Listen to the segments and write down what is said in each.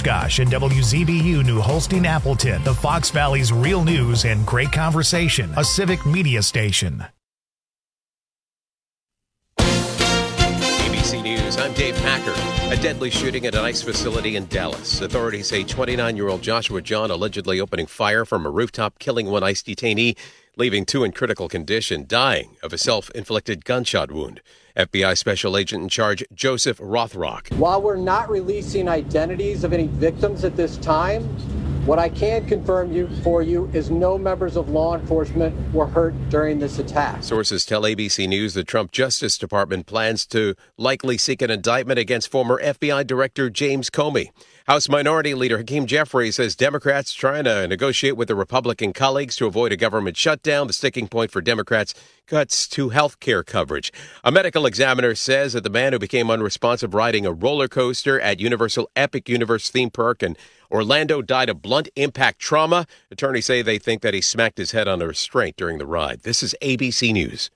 Oshkosh and WZBU New Holstein Appleton, the Fox Valley's real news and great conversation, a civic media station. ABC News, I'm Dave Packer. A deadly shooting at an ICE facility in Dallas. Authorities say 29-year-old Joshua John allegedly opening fire from a rooftop, killing one ICE detainee, leaving two in critical condition, dying of a self-inflicted gunshot wound. FBI Special Agent in charge Joseph Rothrock. While we're not releasing identities of any victims at this time, what I can confirm for you is no members of law enforcement were hurt during this attack. Sources tell ABC News the Trump Justice Department plans to likely seek an indictment against former FBI Director James Comey. House Minority Leader Hakeem Jeffries says Democrats trying to negotiate with their Republican colleagues to avoid a government shutdown. The sticking point for Democrats, cuts to health care coverage. A medical examiner says that the man who became unresponsive riding a roller coaster at Universal Epic Universe theme park in Orlando died of blunt impact trauma. Attorneys say they think that he smacked his head on a restraint during the ride. This is ABC News.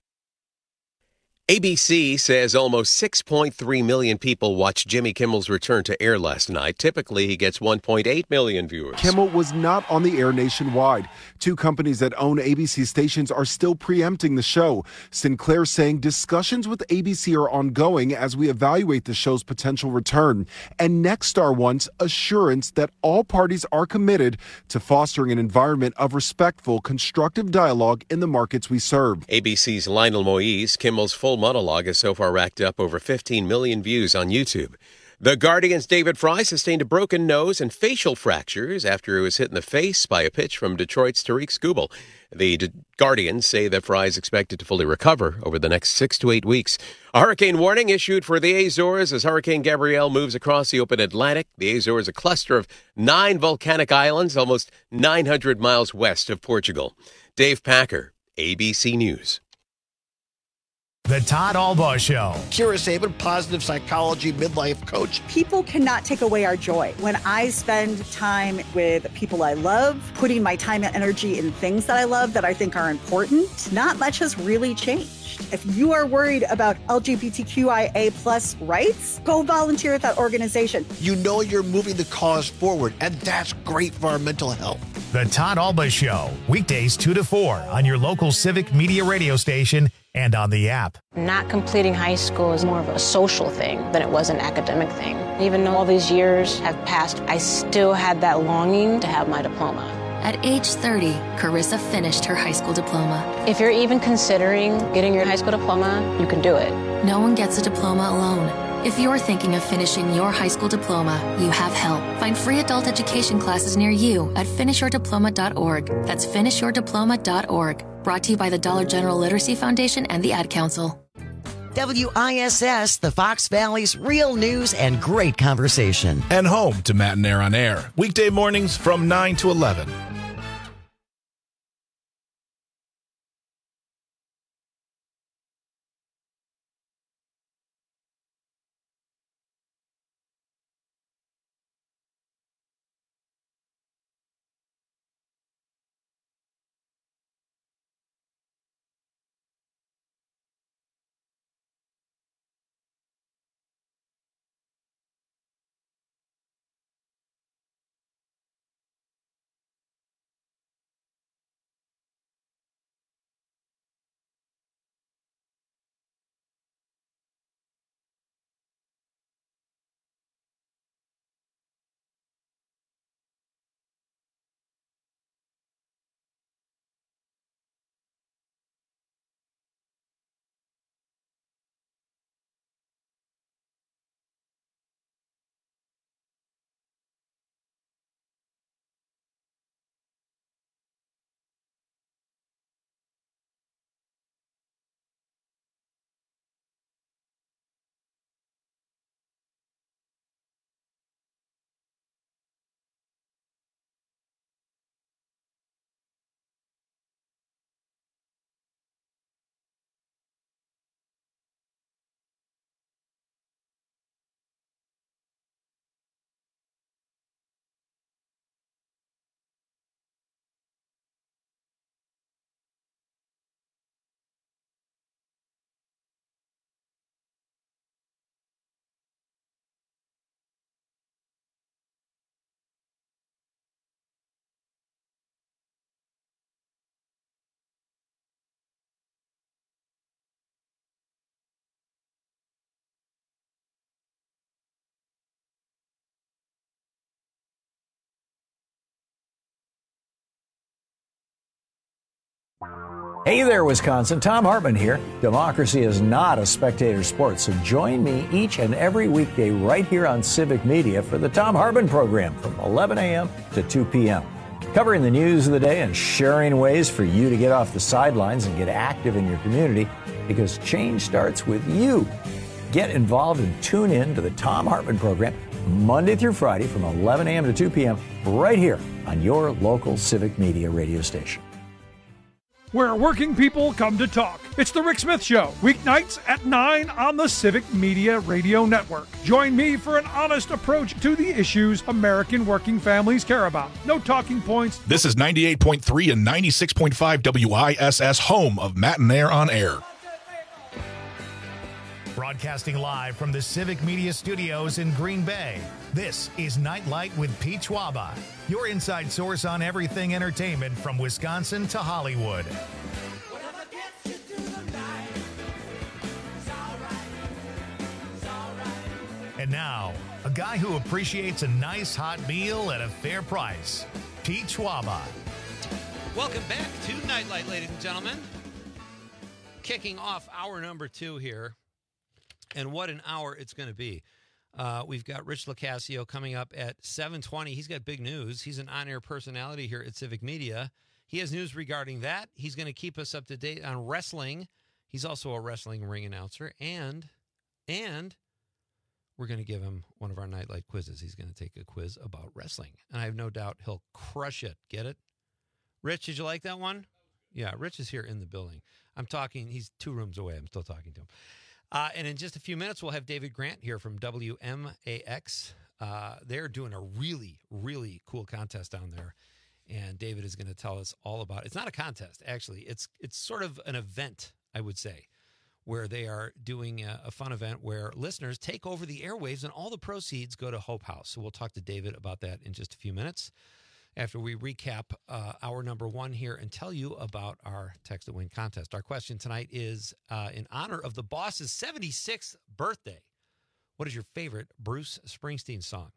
ABC says almost 6.3 million people watched Jimmy Kimmel's return to air last night. Typically, he gets 1.8 million viewers. Kimmel was not on the air nationwide. Two companies that own ABC stations are still preempting the show. Sinclair saying discussions with ABC are ongoing as we evaluate the show's potential return. And Nexstar wants assurance that all parties are committed to fostering an environment of respectful, constructive dialogue in the markets we serve. ABC's Lionel Moise, Kimmel's full monologue has so far racked up over 15 million views on YouTube. The Guardian's David Fry sustained a broken nose and facial fractures after he was hit in the face by a pitch from Detroit's Tariq Skubal. The Guardians say that Fry is expected to fully recover over the next 6 to 8 weeks. A hurricane warning issued for the Azores as Hurricane Gabrielle moves across the open Atlantic. The Azores, a cluster of 9 volcanic islands, almost 900 miles west of Portugal. Dave Packer, ABC News. The Todd Albaugh Show. Kira Sabin, positive psychology midlife coach. People cannot take away our joy. When I spend time with people I love, putting my time and energy in things that I love that I think are important, not much has really changed. If you are worried about LGBTQIA plus rights, go volunteer at that organization. You know you're moving the cause forward, and that's great for our mental health. The Todd Albaugh Show, weekdays 2 to 4 on your local civic media radio station and on the app. Not completing high school is more of a social thing than it was an academic thing. Even though all these years have passed, I still had that longing to have my diploma. At age 30, Carissa finished her high school diploma. If you're even considering getting your high school diploma, you can do it. No one gets a diploma alone. If you're thinking of finishing your high school diploma, you have help. Find free adult education classes near you at finishyourdiploma.org. That's finishyourdiploma.org. Brought to you by the Dollar General Literacy Foundation and the Ad Council. WISS, the Fox Valley's real news and great conversation. And home to Matt and Air on Air. Weekday mornings from 9 to 11. Hey there, Wisconsin. Tom Hartman here. Democracy is not a spectator sport, so join me each and every weekday right here on Civic Media for the Tom Hartman program from 11 a.m. to 2 p.m. Covering the news of the day and sharing ways for you to get off the sidelines and get active in your community, because change starts with you. Get involved and tune in to the Tom Hartman program Monday through Friday from 11 a.m. to 2 p.m. right here on your local Civic Media radio station. Where working people come to talk. It's the Rick Smith Show, weeknights at 9 on the Civic Media Radio Network. Join me for an honest approach to the issues American working families care about. No talking points. This is 98.3 and 96.5 WISS, home of Matt and Air on Air. Broadcasting live from the Civic Media Studios in Green Bay, this is Nightlight with Pete Schwaba, your inside source on everything entertainment from Wisconsin to Hollywood. And now, a guy who appreciates a nice hot meal at a fair price, Pete Schwaba. Welcome back to Nightlight, ladies and gentlemen. Kicking off hour number 2 here. And what an hour it's going to be. We've got Rich LoCascio coming up at 7:20. He's got big news. He's an on-air personality here at Civic Media. He has news regarding that. He's going to keep us up to date on wrestling. He's also a wrestling ring announcer. And we're going to give him one of our Nightlight quizzes. He's going to take a quiz about wrestling. And I have no doubt he'll crush it. Get it? Rich, did you like that one? Yeah, Rich is here in the building. I'm talking, he's 2 rooms away. I'm still talking to him. And in just a few minutes, we'll have David Grant here from WMAX. They're doing a really, really cool contest down there. And David is going to tell us all about it. It's not a contest, actually. It's sort of an event, I would say, where they are doing a fun event where listeners take over the airwaves and all the proceeds go to Hope House. So we'll talk to David about that in just a few minutes after we recap hour number 1 here and tell you about our Text to Win contest. Our question tonight is in honor of the boss's 76th birthday. What is your favorite Bruce Springsteen song?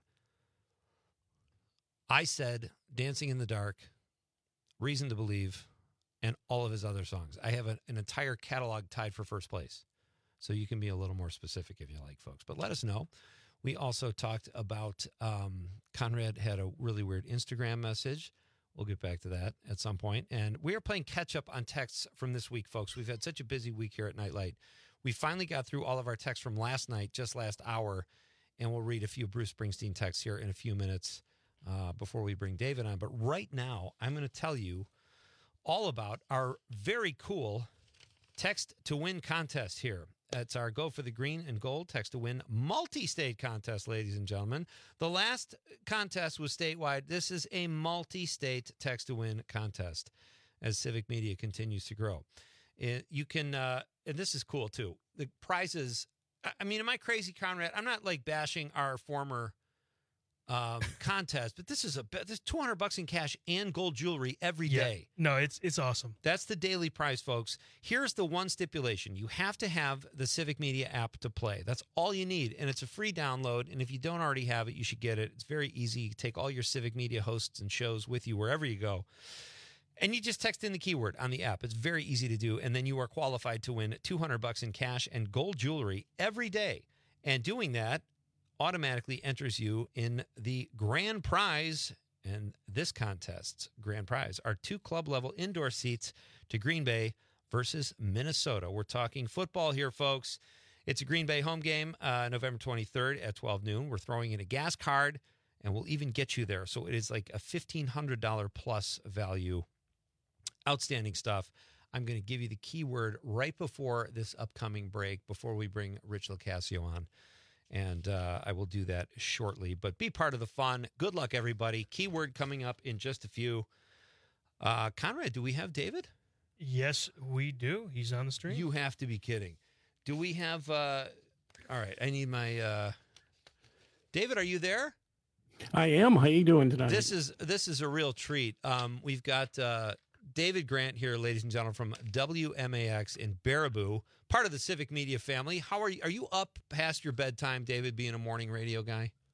I said Dancing in the Dark, Reason to Believe, and all of his other songs. I have an entire catalog tied for first place. So you can be a little more specific if you like, folks. But let us know. We also talked about Conrad had a really weird Instagram message. We'll get back to that at some point. And we are playing catch up on texts from this week, folks. We've had such a busy week here at Nightlight. We finally got through all of our texts from last night, just last hour, and we'll read a few Bruce Springsteen texts here in a few minutes before we bring David on. But right now, I'm going to tell you all about our very cool Text to Win contest here. It's our Go for the Green and Gold Text to Win multi-state contest, ladies and gentlemen. The last contest was statewide. This is a multi-state Text to Win contest as Civic Media continues to grow. You can, and this is cool too. The prizes, I mean, am I crazy, Conrad? I'm not like bashing our former contest, but this is $200 in cash and gold jewelry every day. No, it's awesome. That's the daily prize, folks. Here's the one stipulation. You have to have the Civic Media app to play. That's all you need, and it's a free download, and if you don't already have it, you should get it. It's very easy. You take all your Civic Media hosts and shows with you wherever you go, and you just text in the keyword on the app. It's very easy to do, and then you are qualified to win $200 in cash and gold jewelry every day, and doing that automatically enters you in the grand prize. And this contest's grand prize are 2 club-level indoor seats to Green Bay versus Minnesota. We're talking football here, folks. It's a Green Bay home game, November 23rd at 12 noon. We're throwing in a gas card, and we'll even get you there. So it is like a $1,500 plus value. Outstanding stuff. I'm going to give you the keyword right before this upcoming break, before we bring Rich LoCascio on. And I will do that shortly. But be part of the fun. Good luck, everybody. Keyword coming up in just a few. Conrad, do we have David? Yes, we do. He's on the stream. You have to be kidding. Do we have... all right, I need my... David, are you there? I am. How you doing tonight? This is a real treat. We've got David Grant here, ladies and gentlemen, from WMAX in Baraboo, part of the Civic Media family. How are you? Are you up past your bedtime, David, being a morning radio guy?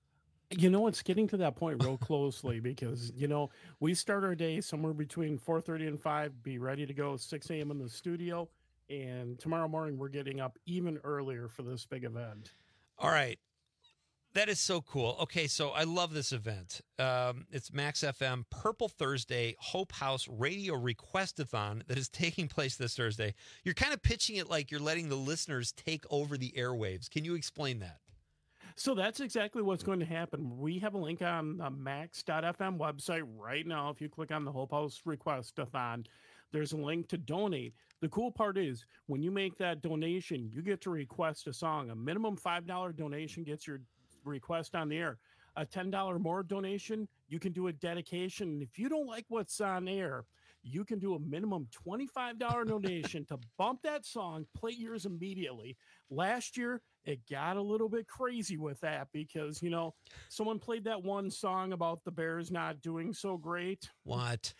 It's getting to that point real closely because, we start our day somewhere between 4:30 and 5, be ready to go 6 a.m. in the studio. And tomorrow morning, we're getting up even earlier for this big event. All right. That is so cool. Okay, so I love this event. It's Max FM Purple Thursday Hope House Radio Requestathon that is taking place this Thursday. You're kind of pitching it like you're letting the listeners take over the airwaves. Can you explain that? So that's exactly what's going to happen. We have a link on the max.fm website right now. If you click on the Hope House Requestathon, there's a link to donate. The cool part is when you make that donation, you get to request a song. A minimum $5 donation gets your request on the air. A $10 more donation, you can do a dedication. And if you don't like what's on air, you can do a minimum $25 donation to bump that song, play yours immediately. Last year, it got a little bit crazy with that because, someone played that one song about the Bears not doing so great. What?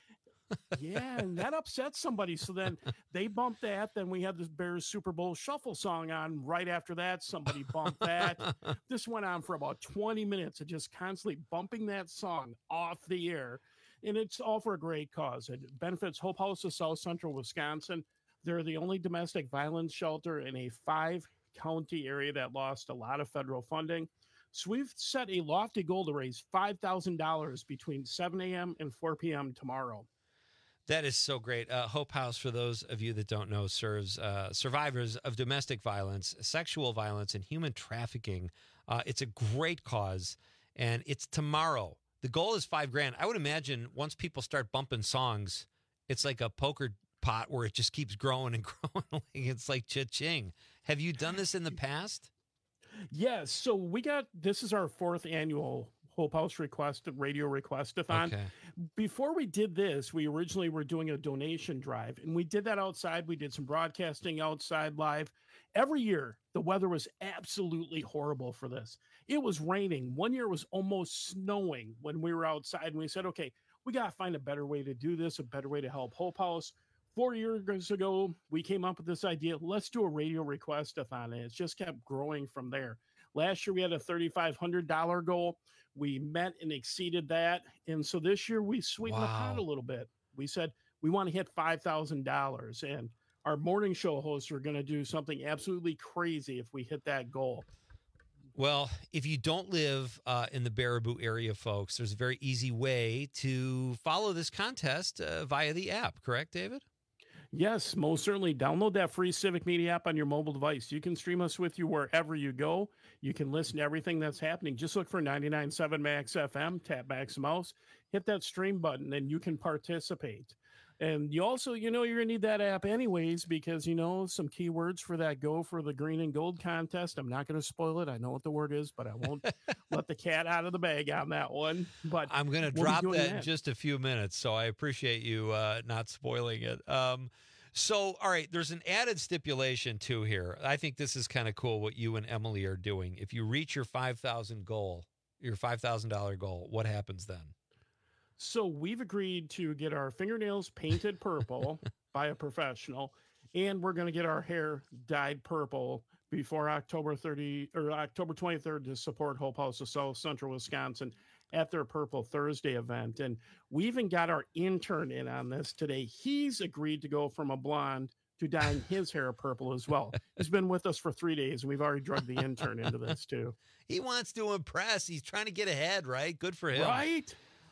Yeah, and that upset somebody. So then they bumped that. Then we had the Bears Super Bowl Shuffle song on. Right after that, somebody bumped that. This went on for about 20 minutes of just constantly bumping that song off the air. And it's all for a great cause. It benefits Hope House of South Central Wisconsin. They're the only domestic violence shelter in a 5-county area that lost a lot of federal funding. So we've set a lofty goal to raise $5,000 between 7 a.m. and 4 p.m. tomorrow. That is so great. Hope House, for those of you that don't know, serves survivors of domestic violence, sexual violence, and human trafficking. It's a great cause, and it's tomorrow. The goal is $5,000. I would imagine once people start bumping songs, it's like a poker pot where it just keeps growing and growing. It's like cha-ching. Have you done this in the past? Yes. So this is our 4th annual Hope House Radio Requestathon. Okay. Before we did this, we originally were doing a donation drive, and we did that outside. We did some broadcasting outside live. Every year, the weather was absolutely horrible for this. It was raining. One year it was almost snowing when we were outside, and we said, okay, we got to find a better way to do this, a better way to help Hope House. 4 years ago, we came up with this idea. Let's do a radio requestathon, and it's just kept growing from there. Last year, we had a $3,500 goal. We met and exceeded that. And so this year, we sweetened the pot a little bit. We said we want to hit $5,000. And our morning show hosts are going to do something absolutely crazy if we hit that goal. Well, if you don't live in the Baraboo area, folks, there's a very easy way to follow this contest via the app. Correct, David? Yes, most certainly. Download that free Civic Media app on your mobile device. You can stream us with you wherever you go. You can listen to everything that's happening. Just look for 99.7 Max FM, tap Max Mouse, hit that stream button, and you can participate. And you also, you're going to need that app anyways because, some keywords for that Go for the Green and Gold contest. I'm not going to spoil it. I know what the word is, but I won't let the cat out of the bag on that one. But I'm going to drop that in just a few minutes, so I appreciate you not spoiling it. So, all right, there's an added stipulation, too, here. I think this is kind of cool what you and Emily are doing. If you reach your $5,000 goal, your $5,000 goal, what happens then? So we've agreed to get our fingernails painted purple by a professional, and we're going to get our hair dyed purple before October 23rd to support Hope House of South Central Wisconsin at their Purple Thursday event. And we even got our intern in on this today. He's agreed to go from a blonde to dyeing his hair purple as well. He's been with us for 3 days, and we've already drugged the intern into this too. He wants to impress. He's trying to get ahead, right? Good for him. Right?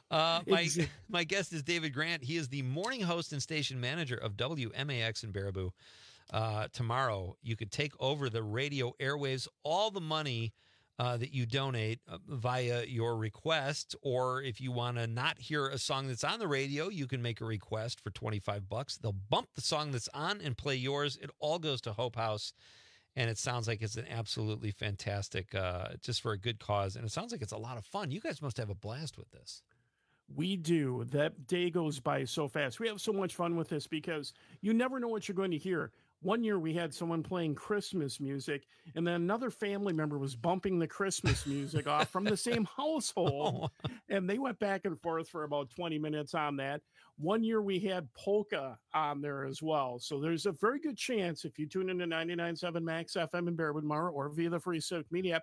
My guest is David Grant. He is the morning host and station manager of WMAX in Baraboo. Tomorrow, you could take over the radio airwaves. All the money that you donate via your request, or if you want to not hear a song that's on the radio, you can make a request for $25. They'll bump the song that's on and play yours. It all goes to Hope House. And it sounds like it's an absolutely fantastic, just for a good cause. And it sounds like it's a lot of fun. You guys must have a blast with this. We do. That day goes by so fast. We have so much fun with this because you never know what you're going to hear. One year we had someone playing Christmas music, and then another family member was bumping the Christmas music off from the same household. And they went back and forth for about 20 minutes on that. One year we had polka on there as well. So there's a very good chance if you tune into 99.7 Max FM in Baraboo tomorrow or via the free Civic Media app,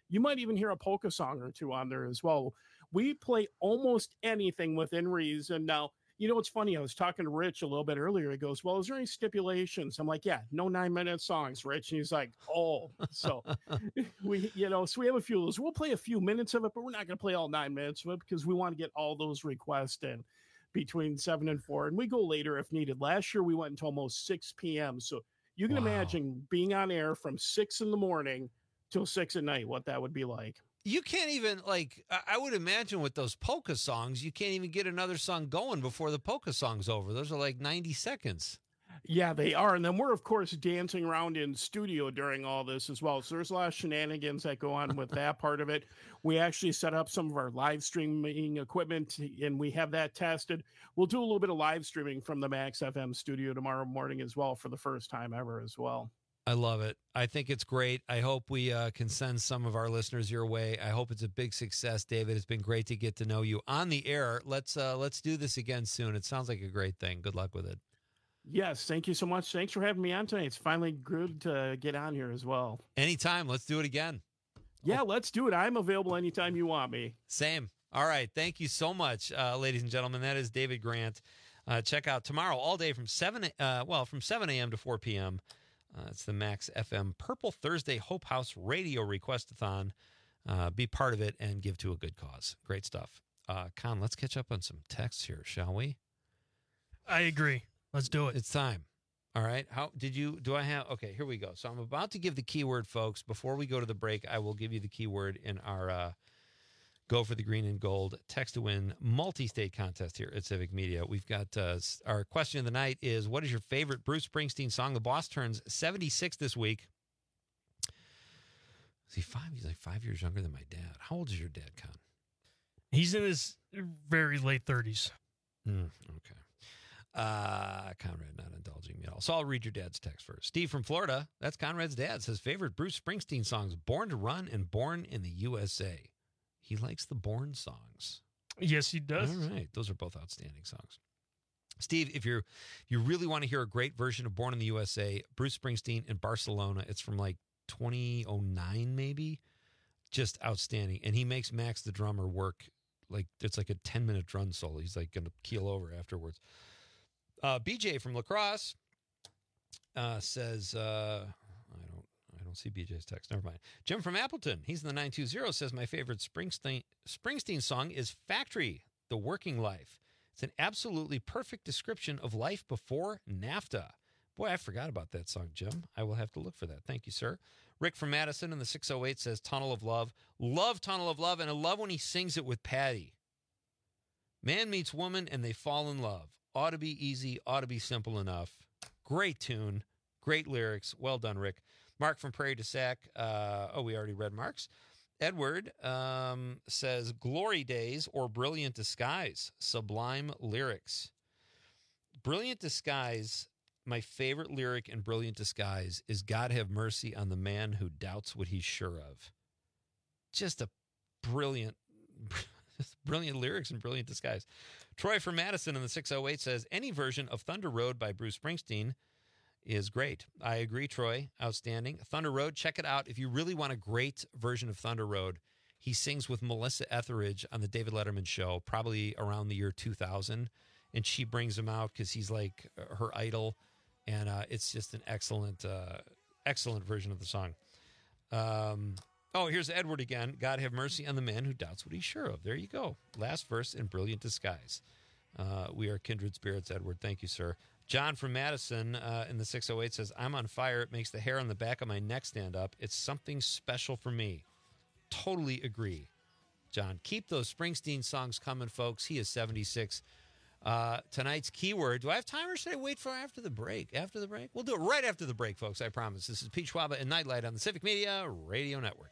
You might even hear a polka song or two on there as well. We play almost anything within reason. Now, you know, it's funny. I was talking to Rich a little bit earlier. He goes, well, is there any stipulations? I'm like, yeah, no 9-minute songs, Rich. And he's like, oh, so we have a few of those. We'll play a few minutes of it, but we're not going to play all 9 minutes of it because we want to get all those requests in between 7 and 4. And we go later if needed. Last year, we went until almost 6 p.m. So you can imagine being on air from 6 in the morning till 6 at night, what that would be like. You can't even, like, I would imagine with those polka songs, you can't even get another song going before the polka song's over. Those are like 90 seconds. Yeah, they are. And then we're, of course, dancing around in studio during all this as well. So there's a lot of shenanigans that go on with that part of it. We actually set up some of our live streaming equipment, and we have that tested. We'll do a little bit of live streaming from the Max FM studio tomorrow morning as well for the first time ever as well. I love it. I think it's great. I hope we can send some of our listeners your way. I hope it's a big success, David. It's been great to get to know you on the air. Let's do this again soon. It sounds like a great thing. Good luck with it. Yes, thank you so much. Thanks for having me on tonight. It's finally good to get on here as well. Anytime. Let's do it again. Yeah, let's do it. I'm available anytime you want me. Same. All right. Thank you so much, ladies and gentlemen. That is David Grant. Check out tomorrow all day from 7 a.m. to 4 p.m. It's the Max FM Purple Thursday Hope House Radio Request-a-thon. Be part of it and give to a good cause. Great stuff. Con, let's catch up on some texts here, shall we? I agree. Let's do it. It's time. All right. Okay, here we go. So I'm about to give the keyword, folks. Before we go to the break, I will give you the keyword in our Go for the Green and Gold text to win multi-state contest here at Civic Media. We've got our question of the night is, what is your favorite Bruce Springsteen song? The boss turns 76 this week. He's like 5 years younger than my dad. How old is your dad, Con? He's in his very late 30s. Okay. Conrad not indulging me at all. So I'll read your dad's text first. Steve from Florida, that's Conrad's dad, says favorite Bruce Springsteen songs, Born to Run and Born in the USA. He likes the Born songs. Yes, he does. All right. Those are both outstanding songs. Steve, if you really want to hear a great version of Born in the USA, Bruce Springsteen in Barcelona, it's from like 2009 maybe. Just outstanding. And he makes Max the drummer work like it's like a 10-minute drum solo. He's like going to keel over afterwards. BJ from La Crosse says, I don't see BJ's text. Never mind. Jim from Appleton, he's in the 920, says my favorite Springsteen song is Factory, The Working Life. It's an absolutely perfect description of life before NAFTA. Boy, I forgot about that song, Jim. I will have to look for that. Thank you, sir. Rick from Madison in the 608 says Tunnel of Love. Love Tunnel of Love, and I love when he sings it with Patty. Man meets woman, and they fall in love. Ought to be easy, ought to be simple enough. Great tune, great lyrics. Well done, Rick. Mark from Prairie du Sac. We already read Mark's. Edward says Glory Days or Brilliant Disguise. Sublime lyrics. Brilliant Disguise, my favorite lyric in Brilliant Disguise is God have mercy on the man who doubts what he's sure of. Just a brilliant lyrics in Brilliant Disguise. Troy from Madison in the 608 says any version of Thunder Road by Bruce Springsteen is great. I agree, Troy. Outstanding. Thunder Road, check it out. If you really want a great version of Thunder Road, he sings with Melissa Etheridge on the David Letterman show, probably around the year 2000. And she brings him out because he's like her idol. And it's just an excellent version of the song. Here's Edward again. God have mercy on the man who doubts what he's sure of. There you go. Last verse in Brilliant Disguise. We are kindred spirits, Edward. Thank you, sir. John from Madison in the 608 says, I'm on fire. It makes the hair on the back of my neck stand up. It's something special for me. Totally agree, John. Keep those Springsteen songs coming, folks. He is 76. Tonight's keyword. Do I have time or should I wait for after the break? After the break? We'll do it right after the break, folks. I promise. This is Pete Schwaba and Nightlight on the Civic Media Radio Network.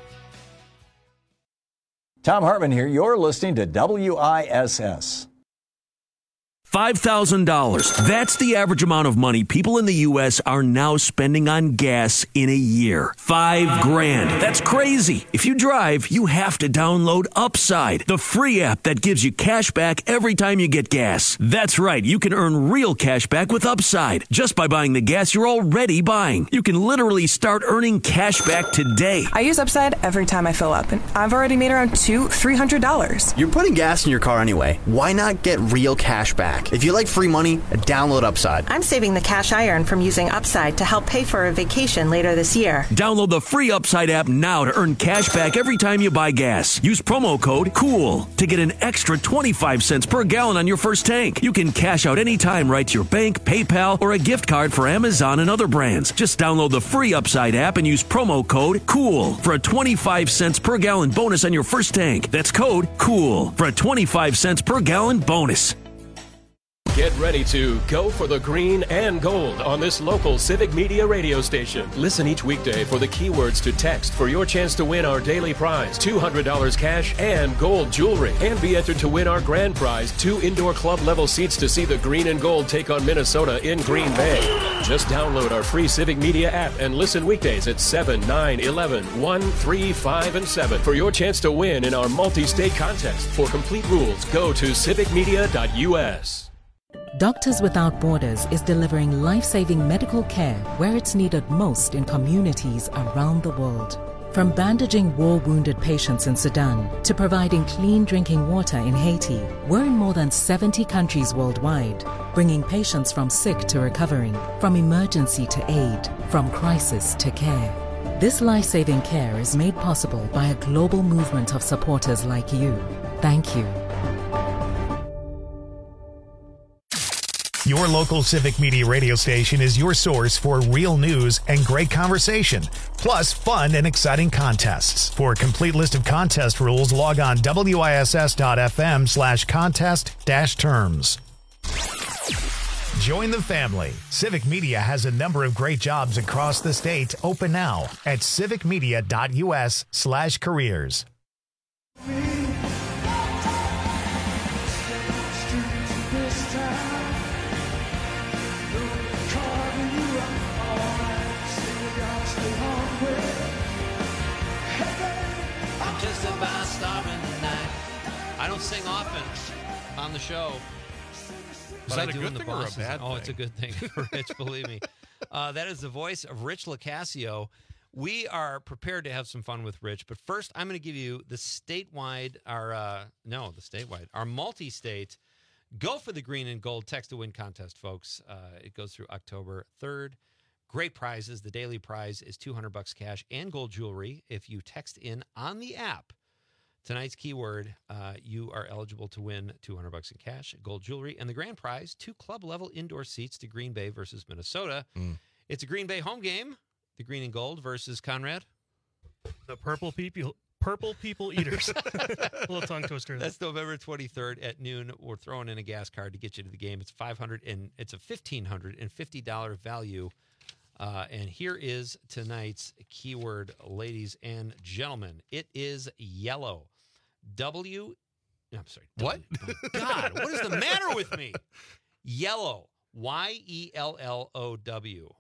Tom Hartman here. You're listening to WISS. $5,000. That's the average amount of money people in the U.S. are now spending on gas in a year. $5,000. That's crazy. If you drive, you have to download Upside, the free app that gives you cash back every time you get gas. That's right. You can earn real cash back with Upside just by buying the gas you're already buying. You can literally start earning cash back today. I use Upside every time I fill up, and I've already made around $200-$300. You're putting gas in your car anyway. Why not get real cash back? If you like free money, download Upside. I'm saving the cash I earn from using Upside to help pay for a vacation later this year. Download the free Upside app now to earn cash back every time you buy gas. Use promo code COOL to get an extra 25 cents per gallon on your first tank. You can cash out anytime right to your bank, PayPal, or a gift card for Amazon and other brands. Just download the free Upside app and use promo code COOL for a 25 cents per gallon bonus on your first tank. That's code COOL for a 25 cents per gallon bonus. Get ready to go for the green and gold on this local Civic Media radio station. Listen each weekday for the keywords to text for your chance to win our daily prize, $200 cash and gold jewelry. And be entered to win our grand prize, 2 indoor club level seats to see the green and gold take on Minnesota in Green Bay. Just download our free Civic Media app and listen weekdays at 7, 9, 11, 1, 3, 5, and 7 for your chance to win in our multi-state contest. For complete rules, go to civicmedia.us. Doctors Without Borders is delivering life-saving medical care where it's needed most in communities around the world. From bandaging war-wounded patients in Sudan to providing clean drinking water in Haiti, we're in more than 70 countries worldwide, bringing patients from sick to recovering, from emergency to aid, from crisis to care. This life-saving care is made possible by a global movement of supporters like you. Thank you. Your local Civic Media radio station is your source for real news and great conversation, plus fun and exciting contests. For a complete list of contest rules, log on wiss.fm/contest-terms. Join the family. Civic Media has a number of great jobs across the state open now at civicmedia.us/careers. I don't sing often on the show. Is that a good thing or a bad thing? Oh, it's a good thing, Rich, believe me. That is the voice of Rich Locascio. We are prepared to have some fun with Rich, but first I'm going to give you the statewide, our multi-state Go for the Green and Gold Text to Win contest, folks. It goes through October 3rd. Great prizes. The daily prize is $200 cash and gold jewelry. If you text in on the app tonight's keyword, you are eligible to win $200 in cash, gold jewelry, and the grand prize, 2 club-level indoor seats to Green Bay versus Minnesota. It's a Green Bay home game, the Green and Gold versus Conrad. The Purple People Eaters. A little tongue twister. That's November 23rd at noon. We're throwing in a gas card to get you to the game. It's $1,550 value. And here is tonight's keyword, ladies and gentlemen. It is yellow. What? Oh, God, what is the matter with me? Yellow. YELLOW.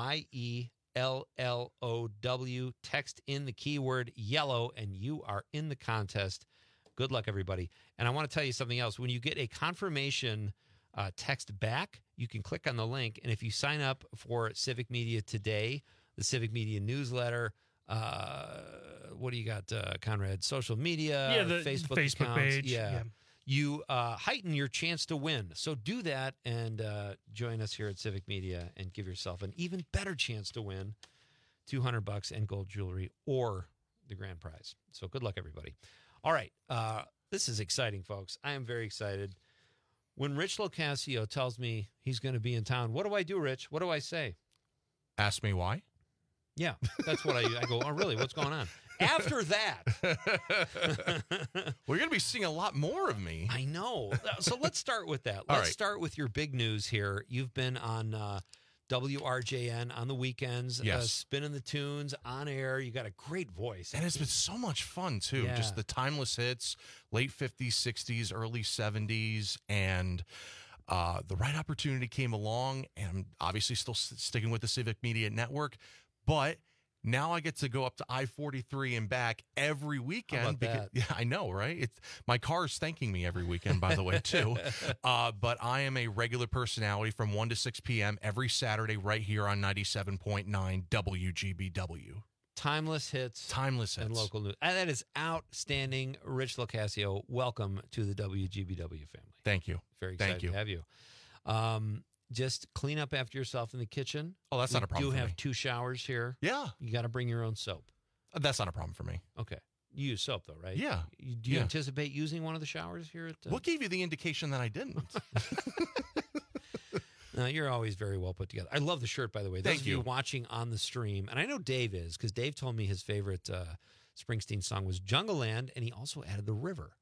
YELLOW. Text in the keyword yellow, and you are in the contest. Good luck, everybody. And I want to tell you something else. When you get a confirmation text back, you can click on the link, and if you sign up for Civic Media Today, the Civic Media newsletter, what do you got, Conrad? Social media, the Facebook accounts, page. Yeah. You heighten your chance to win. So do that and join us here at Civic Media and give yourself an even better chance to win $200 and gold jewelry or the grand prize. So good luck, everybody. All right. This is exciting, folks. I am very excited. When Rich Locascio tells me he's going to be in town, what do I do, Rich? What do I say? Ask me why? Yeah, that's what I go, oh, really? What's going on? After that. We're going to be seeing a lot more of me. I know. So let's start with that. Let's start with your big news here. You've been on WRJN on the weekends, spinning the tunes on air. You got a great voice. And it's been so much fun, too. Yeah. Just the timeless hits, late 50s, 60s, early 70s. And The right opportunity came along, and I'm obviously still sticking with the Civic Media Network, but now I get to go up to I-43 and back every weekend. How about that? Yeah, I know, right? My car's thanking me every weekend, by the way, too. But I am a regular personality from 1 to 6 p.m. every Saturday right here on 97.9 WGBW. Timeless hits. And local news. That is outstanding. Rich LoCascio, welcome to the WGBW family. Thank you. Very excited to have you. Just clean up after yourself in the kitchen. Oh, that's not a problem We do for have me. 2 showers here. Yeah. You got to bring your own soap. That's not a problem for me. Okay. You use soap, though, right? Yeah. Do you anticipate using one of the showers here at... What gave you the indication that I didn't? No, you're always very well put together. I love the shirt, by the way. Those Thank of you you. watching on the stream, and I know Dave is, because Dave told me his favorite Springsteen song was Jungle Land, and he also added The River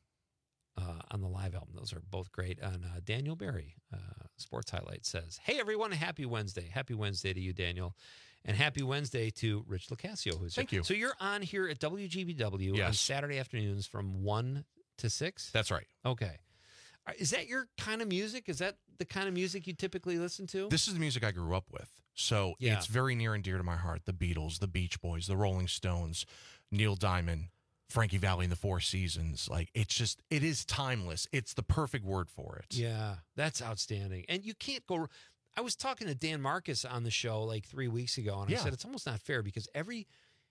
on the live album. Those are both great. And Daniel Berry, Sports Highlights, says, hey, everyone, happy Wednesday. Happy Wednesday to you, Daniel. And happy Wednesday to Rich LoCascio, who's Thank here. you. So you're on here at WGBW on Saturday afternoons from 1 to 6? That's right. Okay. Is that your kind of music? Is that the kind of music you typically listen to? This is the music I grew up with. So it's very near and dear to my heart. The Beatles, the Beach Boys, the Rolling Stones, Neil Diamond, Frankie Valli and the Four Seasons. Like, it is timeless. It's the perfect word for it. Yeah, that's outstanding. And you can't go... I was talking to Dan Marcus on the show like 3 weeks ago, and I said it's almost not fair because every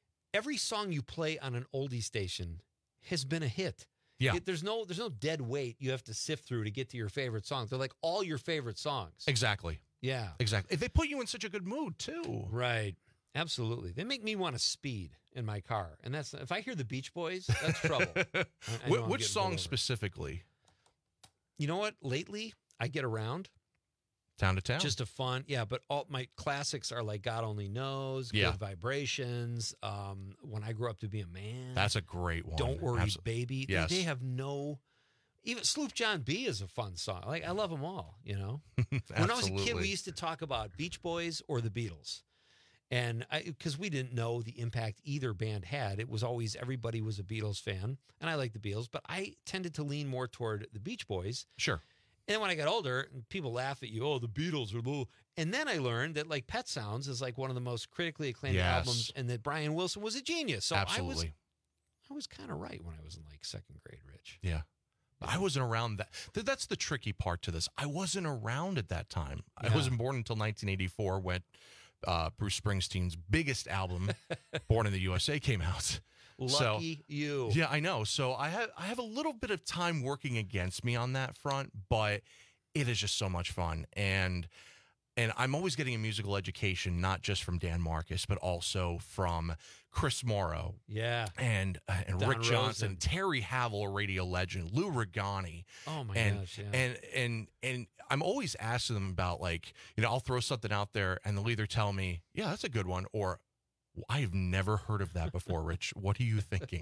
song you play on an oldie station has been a hit. Yeah. There's no dead weight you have to sift through to get to your favorite songs. They're like all your favorite songs. Exactly. Yeah. Exactly. They put you in such a good mood, too. Right. Absolutely. They make me want to speed in my car. And that's if I hear the Beach Boys, that's trouble. I know I'm Which getting song pulled over. specifically? You know what? Lately, I Get Around. Town to Town. Just a fun, but all my classics are like God Only Knows, Good Vibrations, When I Grew Up to Be a Man. That's a great one. Don't Worry, Baby. Yes. They have no... Even Sloop John B is a fun song. Like, I love them all, you know? When I was a kid, we used to talk about Beach Boys or the Beatles. And because we didn't know the impact either band had, it was always everybody was a Beatles fan. And I like the Beatles, but I tended to lean more toward the Beach Boys. Sure. And then when I got older, people laugh at you, oh, the Beatles are little. And then I learned that like Pet Sounds is like one of the most critically acclaimed albums, and that Brian Wilson was a genius. So Absolutely. I was kind of right when I was in like second grade, Rich. Yeah. I wasn't around that. That's the tricky part to this. I wasn't around at that time. I wasn't born until 1984 when Bruce Springsteen's biggest album, Born in the USA, came out. Lucky you. Yeah, I know. So I have a little bit of time working against me on that front, but it is just so much fun. And I'm always getting a musical education, not just from Dan Marcus, but also from Chris Morrow. Yeah. And Don Rick Johnson, Rosen. Terry Havel, a radio legend, Lou Regani. Oh my gosh, yeah. And I'm always asking them about, like, I'll throw something out there and they'll either tell me, yeah, that's a good one, or I've never heard of that before, Rich. What are you thinking?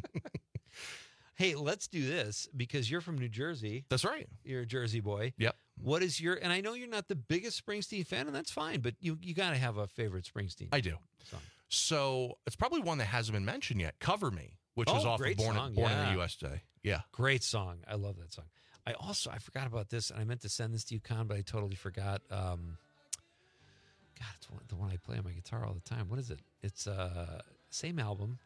Hey, let's do this because you're from New Jersey. That's right. You're a Jersey boy. Yep. What is your, and I know you're not the biggest Springsteen fan, and that's fine, but you got to have a favorite Springsteen I do. song. So it's probably one that hasn't been mentioned yet. Cover Me, which was off of Born in the USA. Yeah. Great song. I love that song. I forgot about this, and I meant to send this to you, Con, but I totally forgot. God, it's the one I play on my guitar all the time. What is it? It's same album.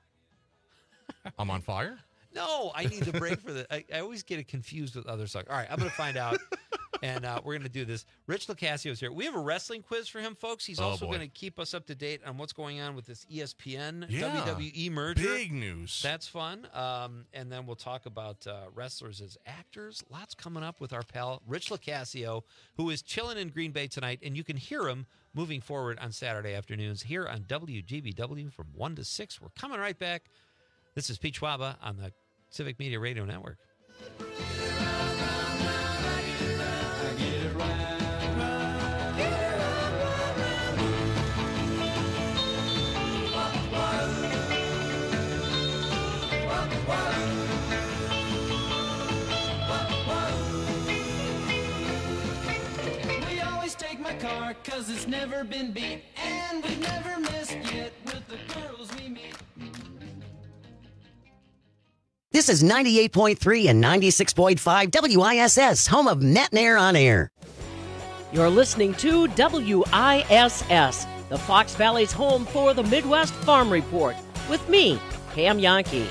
I'm on Fire? No, I need to break for the. I always get it confused with other songs. All right, I'm going to find out, and we're going to do this. Rich LoCascio is here. We have a wrestling quiz for him, folks. He's also going to keep us up to date on what's going on with this ESPN WWE merger. Big news. That's fun. And then we'll talk about wrestlers as actors. Lots coming up with our pal Rich LoCascio, who is chilling in Green Bay tonight, and you can hear him moving forward on Saturday afternoons here on WGBW from 1 to 6. We're coming right back. This is Pete Schwaba on the Civic Media Radio Network. We always take my car 'cause it's never been beat, and we've never missed yet with the girls we meet. This This is 98.3 and 96.5 WISS, home of Matt and Air on Air. You're listening to WISS, the Fox Valley's home for the Midwest Farm Report, with me, Pam Yankee.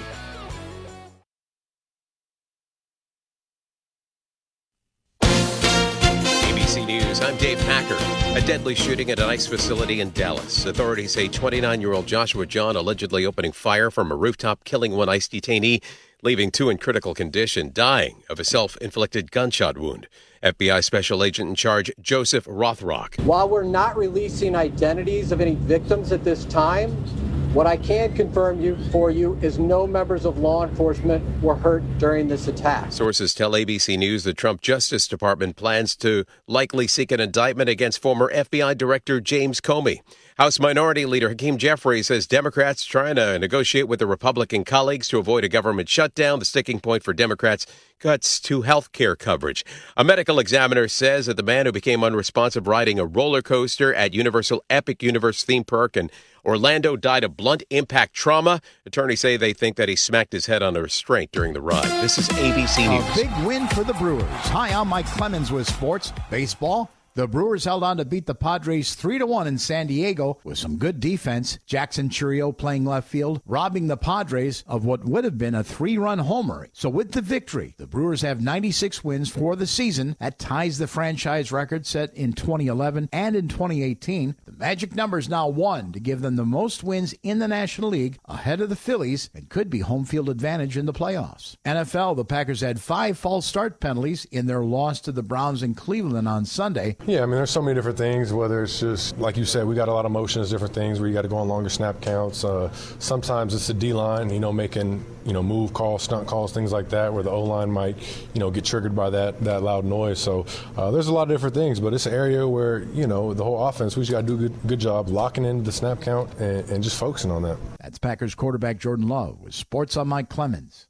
ABC News, I'm Dave Packer. A deadly shooting at an ICE facility in Dallas. Authorities say 29-year-old Joshua John allegedly opening fire from a rooftop, killing one ICE detainee, leaving two in critical condition, dying of a self-inflicted gunshot wound. FBI Special Agent in Charge Joseph Rothrock. While we're not releasing identities of any victims at this time, what I can confirm for you is no members of law enforcement were hurt during this attack. Sources tell ABC News the Trump Justice Department plans to likely seek an indictment against former FBI Director James Comey. House Minority Leader Hakeem Jeffries says Democrats trying to negotiate with their Republican colleagues to avoid a government shutdown. The sticking point for Democrats, cuts to health care coverage. A medical examiner says that the man who became unresponsive riding a roller coaster at Universal Epic Universe theme park in Orlando died of blunt impact trauma. Attorneys say they think that he smacked his head on a restraint during the ride. This is ABC News. A big win for the Brewers. Hi, I'm Mike Clemens with sports. Baseball. The Brewers held on to beat the Padres 3-1 in San Diego with some good defense. Jackson Chourio playing left field, robbing the Padres of what would have been a 3-run homer. So with the victory, the Brewers have 96 wins for the season. That ties the franchise record set in 2011 and in 2018. The magic number is now 1 to give them the most wins in the National League, ahead of the Phillies, and could be home field advantage in the playoffs. NFL, the Packers had 5 false start penalties in their loss to the Browns in Cleveland on Sunday. Yeah, I mean, there's so many different things, whether it's just, like you said, we got a lot of motions, different things where you got to go on longer snap counts. Sometimes it's the D-line, making, move calls, stunt calls, things like that, where the O-line might, get triggered by that loud noise. So there's a lot of different things, but it's an area where, the whole offense, we just got to do a good job locking in the snap count and just focusing on that. That's Packers quarterback Jordan Love with Sports on Mike Clemens.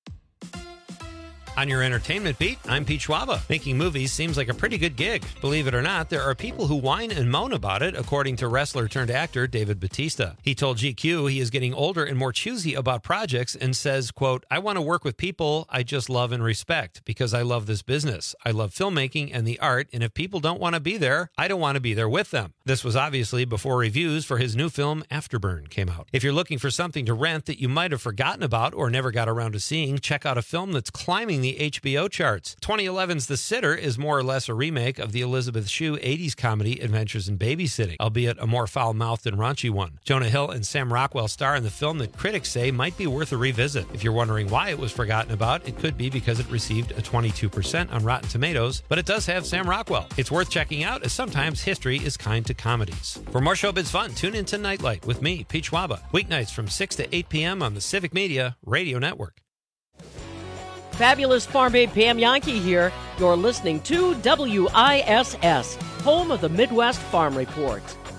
On your entertainment beat, I'm Pete Schwaba. Making movies seems like a pretty good gig. Believe it or not, there are people who whine and moan about it, according to wrestler-turned-actor David Batista. He told GQ he is getting older and more choosy about projects and says, quote, I want to work with people I just love and respect because I love this business. I love filmmaking and the art, and if people don't want to be there, I don't want to be there with them. This was obviously before reviews for his new film, Afterburn, came out. If you're looking for something to rent that you might have forgotten about or never got around to seeing, check out a film that's climbing the HBO charts. 2011's The Sitter is more or less a remake of the Elizabeth Shue 80s comedy Adventures in Babysitting, albeit a more foul-mouthed and raunchy one. Jonah Hill and Sam Rockwell star in the film that critics say might be worth a revisit. If you're wondering why it was forgotten about, it could be because it received a 22% on Rotten Tomatoes, but it does have Sam Rockwell. It's worth checking out, as sometimes history is kind to comedies. For more showbiz fun, tune into Nightlight with me, Pete Schwaba, weeknights from 6 to 8 p.m. on the Civic Media Radio Network. Fabulous Farm Babe Pam Yankee here. You're listening to WISS, home of the Midwest Farm Report.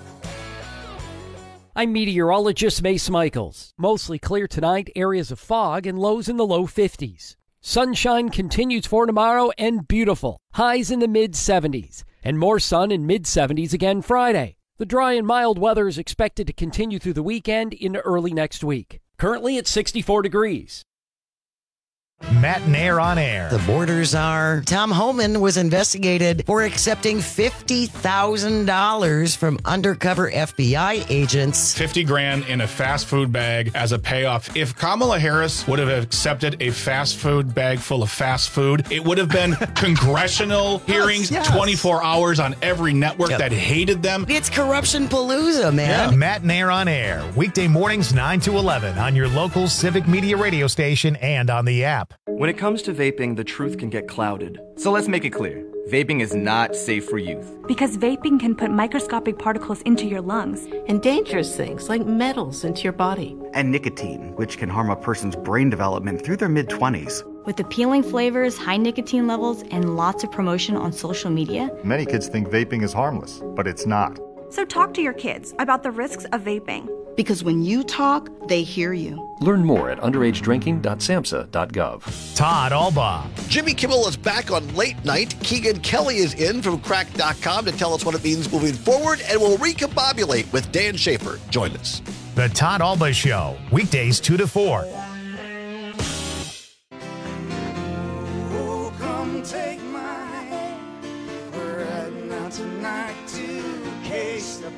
I'm meteorologist Mace Michaels. Mostly clear tonight, areas of fog and lows in the low 50s. Sunshine continues for tomorrow and beautiful. Highs in the mid-70s. And more sun in mid-70s again Friday. The dry and mild weather is expected to continue through the weekend into early next week. Currently at 64 degrees. Matt and Air on Air. The borders are. Tom Homan was investigated for accepting $50,000 from undercover FBI agents. $50,000 in a fast food bag as a payoff. If Kamala Harris would have accepted a fast food bag full of fast food, it would have been congressional hearings, 24 hours on every network that hated them. It's corruption palooza, man. Yeah. Matt and Air on Air. Weekday mornings 9 to 11 on your local Civic Media radio station and on the app. When it comes to vaping, the truth can get clouded. So let's make it clear. Vaping is not safe for youth. Because vaping can put microscopic particles into your lungs. And dangerous things like metals into your body. And nicotine, which can harm a person's brain development through their mid-20s. With appealing flavors, high nicotine levels, and lots of promotion on social media. Many kids think vaping is harmless, but it's not. So talk to your kids about the risks of vaping. Because when you talk, they hear you. Learn more at underagedrinking.samhsa.gov. Todd Albaugh. Jimmy Kimmel is back on Late Night. Keegan Kelly is in from Crack.com to tell us what it means moving forward, and we'll recombobulate with Dan Schaefer. Join us. The Todd Albaugh Show, weekdays 2 to 4.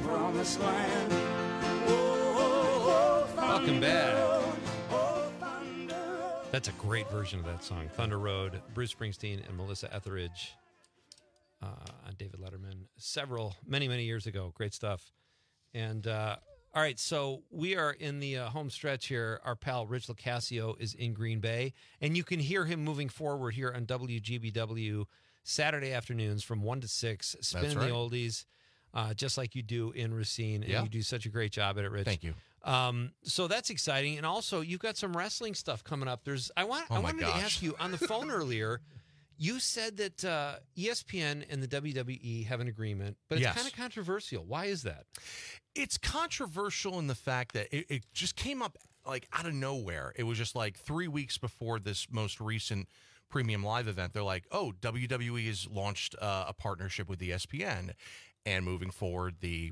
promised land. Welcome back. That's a great version of that song, Thunder Road. Bruce Springsteen and Melissa Etheridge on David Letterman. Many years ago. Great stuff. And all right, so we are in the home stretch here. Our pal Rich LoCascio is in Green Bay, and you can hear him moving forward here on WGBW Saturday afternoons from 1 to 6, spinning the oldies, just like you do in Racine, and you do such a great job at it, Rich. Thank you. So that's exciting, and also you've got some wrestling stuff coming up. I wanted to ask you on the phone earlier. You said that ESPN and the WWE have an agreement, but it's kind of controversial. Why is that? It's controversial in the fact that it just came up like out of nowhere. It was just like 3 weeks before this most recent Premium Live event. They're like, oh, WWE has launched a partnership with ESPN, and moving forward, the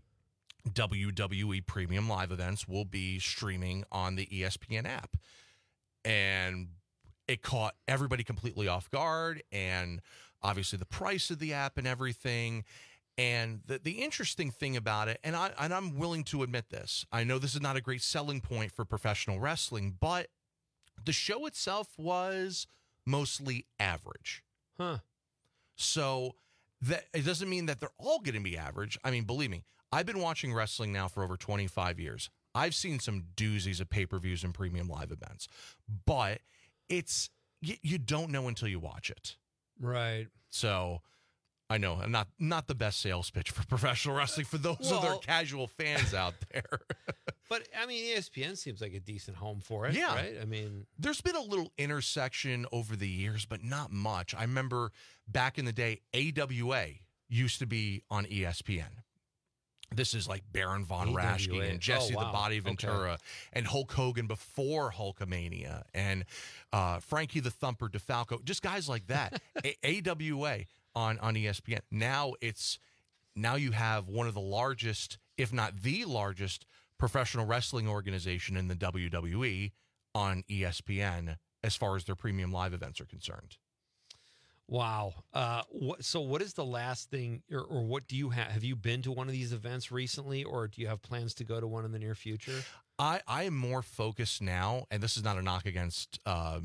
WWE Premium Live events will be streaming on the ESPN app. And it caught everybody completely off guard, and obviously the price of the app and everything. And the interesting thing about it, and I'm willing to admit this, I know this is not a great selling point for professional wrestling, but the show itself was mostly average. Huh. So that it doesn't mean that they're all going to be average. I mean, believe me, I've been watching wrestling now for over 25 years. I've seen some doozies of pay-per-views and Premium Live events, but it's you don't know until you watch it. Right. So I know I'm not the best sales pitch for professional wrestling for those other casual fans out there. But I mean, ESPN seems like a decent home for it. Yeah. Right. I mean, there's been a little intersection over the years, but not much. I remember back in the day, AWA used to be on ESPN. This is like Baron Von Raschke and Jesse the Body Ventura and Hulk Hogan before Hulkamania and Frankie the Thumper DeFalco, just guys like that. AWA on ESPN. Now you have one of the largest, if not the largest, professional wrestling organization in the WWE on ESPN as far as their Premium Live events are concerned. Wow. So what is the last thing, or what do you have? Have you been to one of these events recently, or do you have plans to go to one in the near future? I am more focused now, and this is not a knock against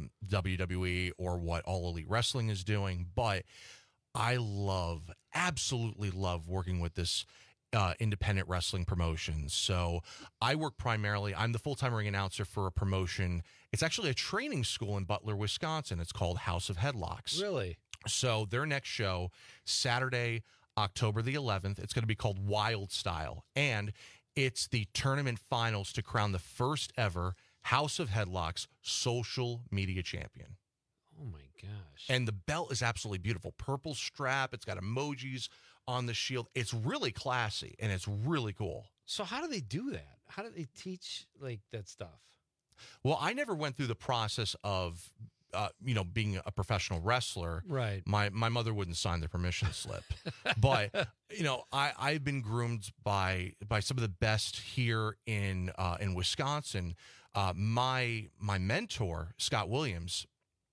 WWE or what All Elite Wrestling is doing, but I absolutely love working with this independent wrestling promotion. So I work primarily, I'm the full-time ring announcer for a promotion. It's actually a training school in Butler, Wisconsin. It's called House of Headlocks. Really? So their next show, Saturday, October the 11th, it's going to be called Wild Style. And it's the tournament finals to crown the first ever House of Headlocks social media champion. Oh, my gosh. And the belt is absolutely beautiful. Purple strap. It's got emojis on the shield. It's really classy, and it's really cool. So how do they do that? How do they teach, like, that stuff? Well, I never went through the process of being a professional wrestler. Right. My mother wouldn't sign the permission slip. But, I've been groomed by some of the best here in Wisconsin. My mentor, Scott Williams,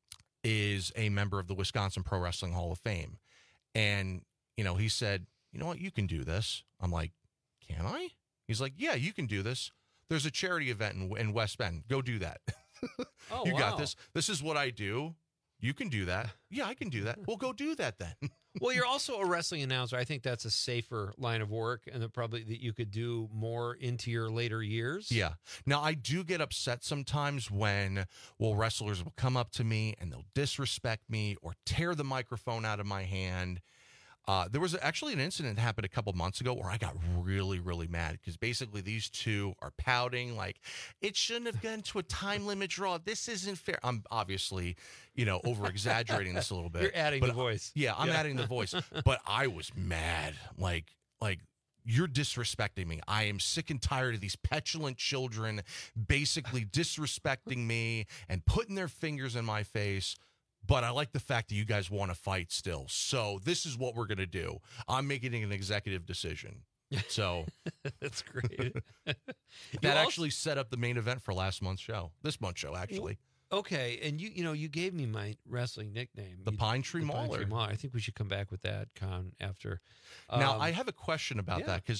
is a member of the Wisconsin Pro Wrestling Hall of Fame. And, he said, you know what, you can do this. I'm like, can I? He's like, yeah, you can do this. There's a charity event in West Bend. Go do that. Oh, you got this. This is what I do. You can do that. Yeah, I can do that. Well, go do that then. Well, you're also a wrestling announcer. I think that's a safer line of work, and that you could do more into your later years. Yeah. Now, I do get upset sometimes when, wrestlers will come up to me and they'll disrespect me or tear the microphone out of my hand. There was actually an incident that happened a couple months ago where I got really, really mad because basically these two are pouting like, it shouldn't have gone to a time limit draw. This isn't fair. I'm obviously, over-exaggerating this a little bit. You're adding the voice. Yeah, I'm adding the voice. But I was mad. Like you're disrespecting me. I am sick and tired of these petulant children basically disrespecting me and putting their fingers in my face. But I like the fact that you guys want to fight still. So this is what we're going to do. I'm making an executive decision. So that's great. That actually set up the main event for this month's show, actually. Okay. And you gave me my wrestling nickname. The Pine Tree Mauler. I think we should come back with that, Con, after. Now, I have a question about that because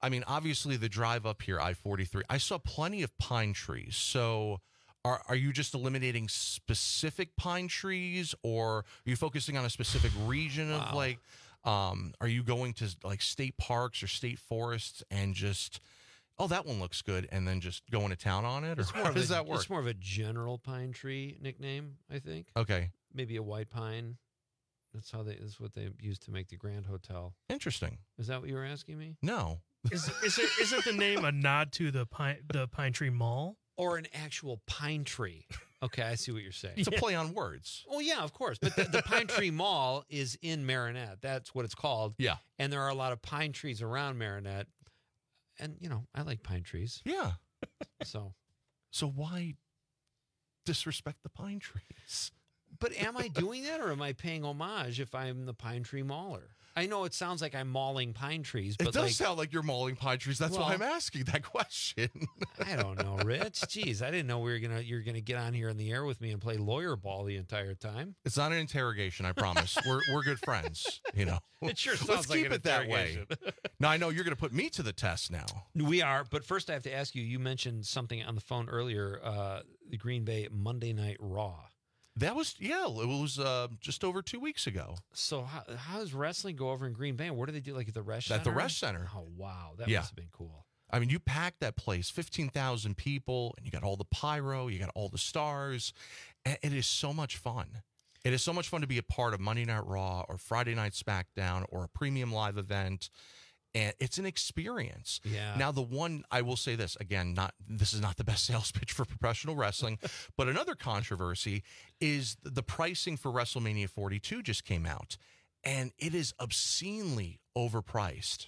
I mean, obviously the drive up here, I-43, I saw plenty of pine trees. So are you just eliminating specific pine trees, or are you focusing on a specific region of like, are you going to like state parks or state forests and just, oh, that one looks good, and then just going to town on it? Or how does that work? It's more of a general pine tree nickname, I think. Okay. Maybe a white pine. That's what they use to make the Grand Hotel. Interesting. Is that what you were asking me? No. Isn't the name a nod to the Pine Tree Mall? Or an actual pine tree? Okay, I see what you're saying. It's a play on words. Oh, yeah, of course. But the Pine Tree Mall is in Marinette. That's what it's called. Yeah. And there are a lot of pine trees around Marinette. And, I like pine trees. Yeah. So why disrespect the pine trees? But am I doing that, or am I paying homage if I'm the Pine Tree Mauler? I know it sounds like I'm mauling pine trees, but it does sound like you're mauling pine trees. That's why I'm asking that question. I don't know, Rich. Jeez, I didn't know you're gonna get on here in the air with me and play lawyer ball the entire time. It's not an interrogation, I promise. We're good friends, It sure sounds Let's like keep an it that way. Now I know you're going to put me to the test now. We are, but first I have to ask you. You mentioned something on the phone earlier. The Green Bay Monday Night Raw. That was, it was just over 2 weeks ago. So how does wrestling go over in Green Bay? What do they do, like at the Resch Center? At the Resch Center. Oh, wow. That must have been cool. I mean, you packed that place, 15,000 people, and you got all the pyro, you got all the stars, and it is so much fun. It is so much fun to be a part of Monday Night Raw or Friday Night SmackDown or a premium live event. And it's an experience. Yeah. Now, the one, I will say this, again, this is not the best sales pitch for professional wrestling, but another controversy is the pricing for WrestleMania 42 just came out, and it is obscenely overpriced.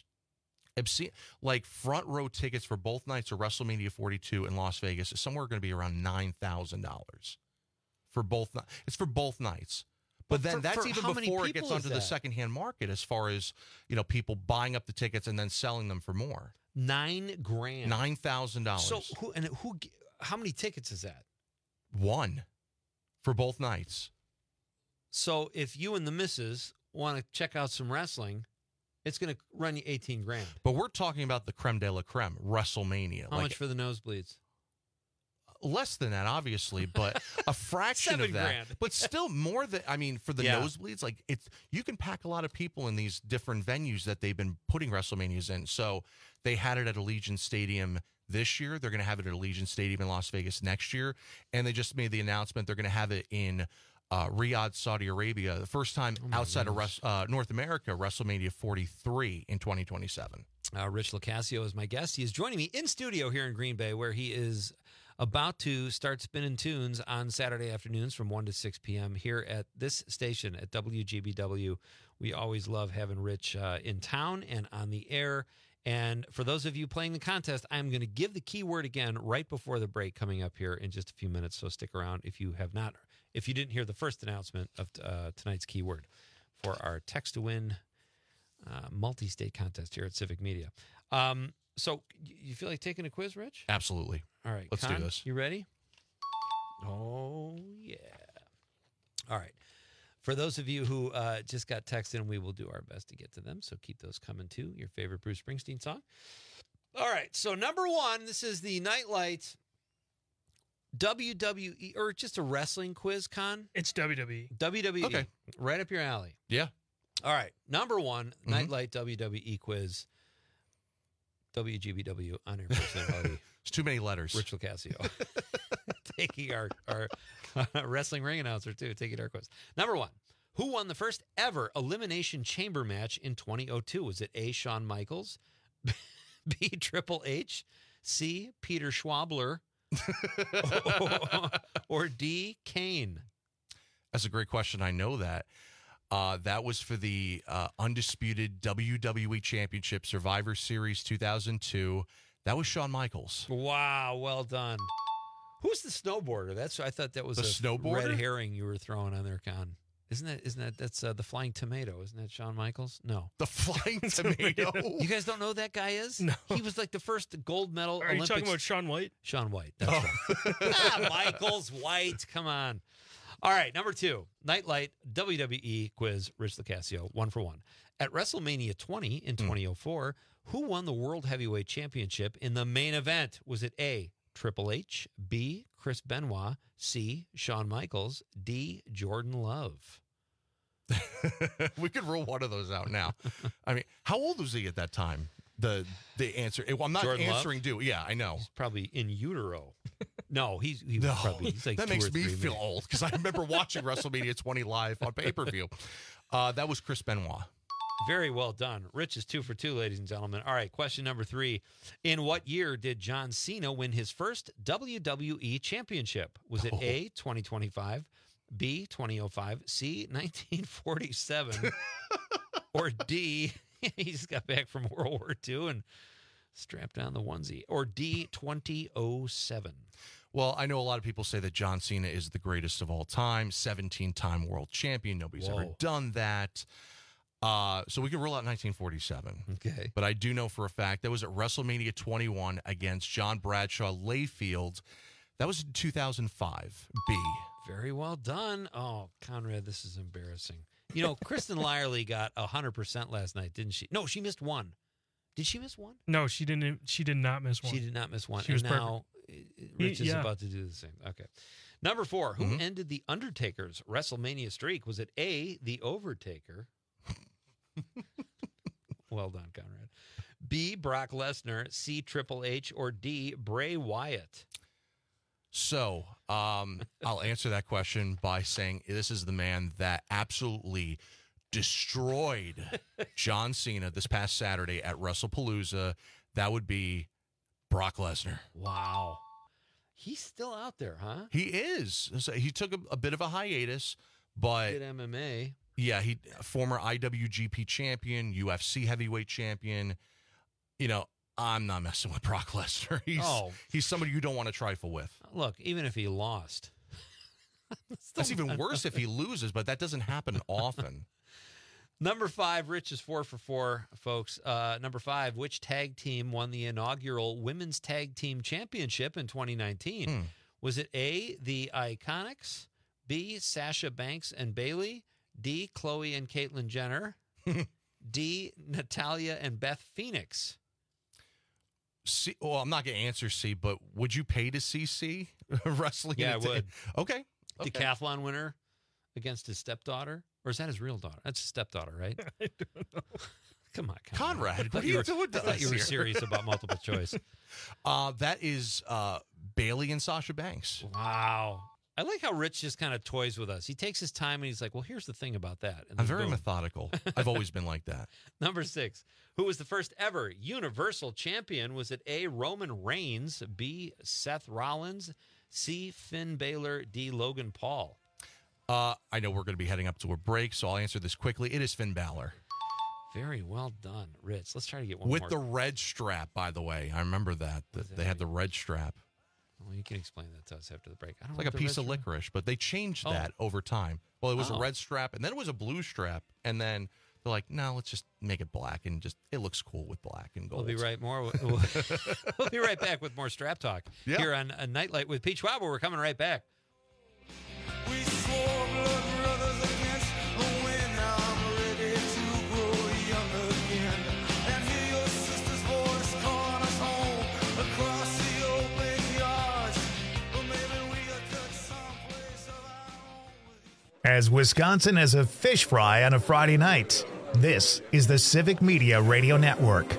Like front row tickets for both nights of WrestleMania 42 in Las Vegas is somewhere going to be around $9,000 for both. It's for both nights. But then that's even before it gets onto the secondhand market, as far as people buying up the tickets and then selling them for more. $9,000. $9,000. So how many tickets is that? One for both nights. So if you and the missus want to check out some wrestling, it's going to run you $18,000. But we're talking about the creme de la creme, WrestleMania. How much for the nosebleeds? Less than that, obviously, but a fraction of that. $7,000. But still more than, for the nosebleeds, you can pack a lot of people in these different venues that they've been putting WrestleManias in. So they had it at Allegiant Stadium this year. They're going to have it at Allegiant Stadium in Las Vegas next year. And they just made the announcement they're going to have it in Riyadh, Saudi Arabia, the first time outside of North America, WrestleMania 43 in 2027. Rich LoCascio is my guest. He is joining me in studio here in Green Bay, where he is about to start spinning tunes on Saturday afternoons from 1 to 6 p.m. here at this station at WGBW. We always love having Rich in town and on the air. And for those of you playing the contest, I'm going to give the keyword again right before the break coming up here in just a few minutes. So stick around if you didn't hear the first announcement of tonight's keyword for our text to win multi-state contest here at Civic Media. So you feel like taking a quiz, Rich? Absolutely. All right. Let's do this. You ready? Oh, yeah. All right. For those of you who just got texted, we will do our best to get to them. So keep those coming too. Your favorite Bruce Springsteen song. All right. So number one, this is the Nightlight WWE, or just a wrestling quiz, Con? It's WWE. WWE. Okay. Right up your alley. Yeah. All right. Number one, Nightlight WWE quiz. WGBW on-air personality. It's too many letters. Rich LoCascio. Taking our wrestling ring announcer, too, taking our quiz. Number one, who won the first ever Elimination Chamber match in 2002? Was it A, Shawn Michaels, B, Triple H, C, Peter Schwabler, or D, Kane? That's a great question. I know that. That was for the undisputed WWE Championship Survivor Series 2002. That was Shawn Michaels. Wow, well done. Who's the snowboarder? I thought that was the snowboarder? Red herring you were throwing on there, Con. Isn't that that's the Flying Tomato? Isn't that Shawn Michaels? No, the Flying Tomato. You guys don't know who that guy is? No, he was like the first gold medal. Are you talking about Shaun White? Shaun White. That's right. Michaels White. Come on. All right, number two, Nightlight WWE quiz, Rich LoCascio, 1 for 1. At WrestleMania 20 in 2004, Who won the World Heavyweight Championship in the main event? Was it A, Triple H, B, Chris Benoit, C, Shawn Michaels, D, Jordan Love? We could rule one of those out now. I mean, how old was he at that time? The answer. Well, I'm not Jordan answering due. Yeah, I know. He's probably in utero. No, he's like that 2 makes or 3 me minutes. feel old because I remember watching WrestleMania 20 live on pay-per-view. That was Chris Benoit. Very well done. Rich is 2 for 2, ladies and gentlemen. All right, question number 3. In what year did John Cena win his first WWE championship? Was it A, 2025, B, 2005, C, 1947, or D, he just got back from World War II and strapped on the onesie, or D, 2007? Well, I know a lot of people say that John Cena is the greatest of all time, 17-time world champion. Nobody's ever done that. So we can rule out 1947. Okay. But I do know for a fact that was at WrestleMania 21 against John Bradshaw Layfield. That was in 2005. B. Very well done. Oh, Conrad, this is embarrassing. You know, Kristen Lyerly got 100% last night, didn't she? No, she missed one. Did she miss one? No, she didn't. She did not miss one. She did not miss one. She was now Rich is about to do the same. Okay. Number 4. Who ended The Undertaker's WrestleMania streak? Was it A, The Overtaker? Well done, Conrad. B, Brock Lesnar, C, Triple H, or D, Bray Wyatt? So I'll answer that question by saying this is the man that absolutely destroyed John Cena this past Saturday at WrestlePalooza. That would be Brock Lesnar. Wow. He's still out there, huh? He is. So he took a bit of a hiatus, but did MMA. Yeah, he former IWGP champion, UFC heavyweight champion. You know, I'm not messing with Brock Lesnar. He's somebody you don't want to trifle with. Look, even if he lost. That's even worse if he loses, but that doesn't happen often. Number 5, Rich is 4 for 4, folks. Number 5, which tag team won the inaugural Women's Tag Team Championship in 2019? Was it A, the Iconics, B, Sasha Banks and Bayley, D, Chloe and Caitlyn Jenner, D, Natalia and Beth Phoenix? C. Well, I'm not going to answer C, but would you pay to see C wrestling? Yeah, I would. Okay. Decathlon winner against his stepdaughter? Or is that his real daughter? That's his stepdaughter, right? I don't know. Come on, Conrad. What are you doing to us? I thought you were serious about multiple choice. That is Bayley and Sasha Banks. Wow. I like how Rich just kind of toys with us. He takes his time and he's like, well, here's the thing about that. And I'm very methodical. I've always been like that. Number 6. Who was the first ever Universal Champion? Was it A, Roman Reigns, B, Seth Rollins, C, Finn Balor, D, Logan Paul? I know we're going to be heading up to a break, so I'll answer this quickly. It is Finn Balor. Very well done, Rich. Let's try to get one more. With the red strap, by the way. I remember that they had the red strap. Well, you can explain that to us after the break. I don't It's like a piece of licorice, but they changed that over time. Well, it was a red strap, and then it was a blue strap, and then they're like, no, let's just make it black, and just it looks cool with black and gold. We'll be right we'll be right back with more Strap Talk here on A Nightlight with Peach Wobble. We're coming right back. We swore blood brothers against the wind. Now I'm ready to grow young again and hear your sister's voice calling us home across the open yards. But maybe we could touch someplace of our own. As Wisconsin has a fish fry on a Friday night, this is the Civic Media Radio Network.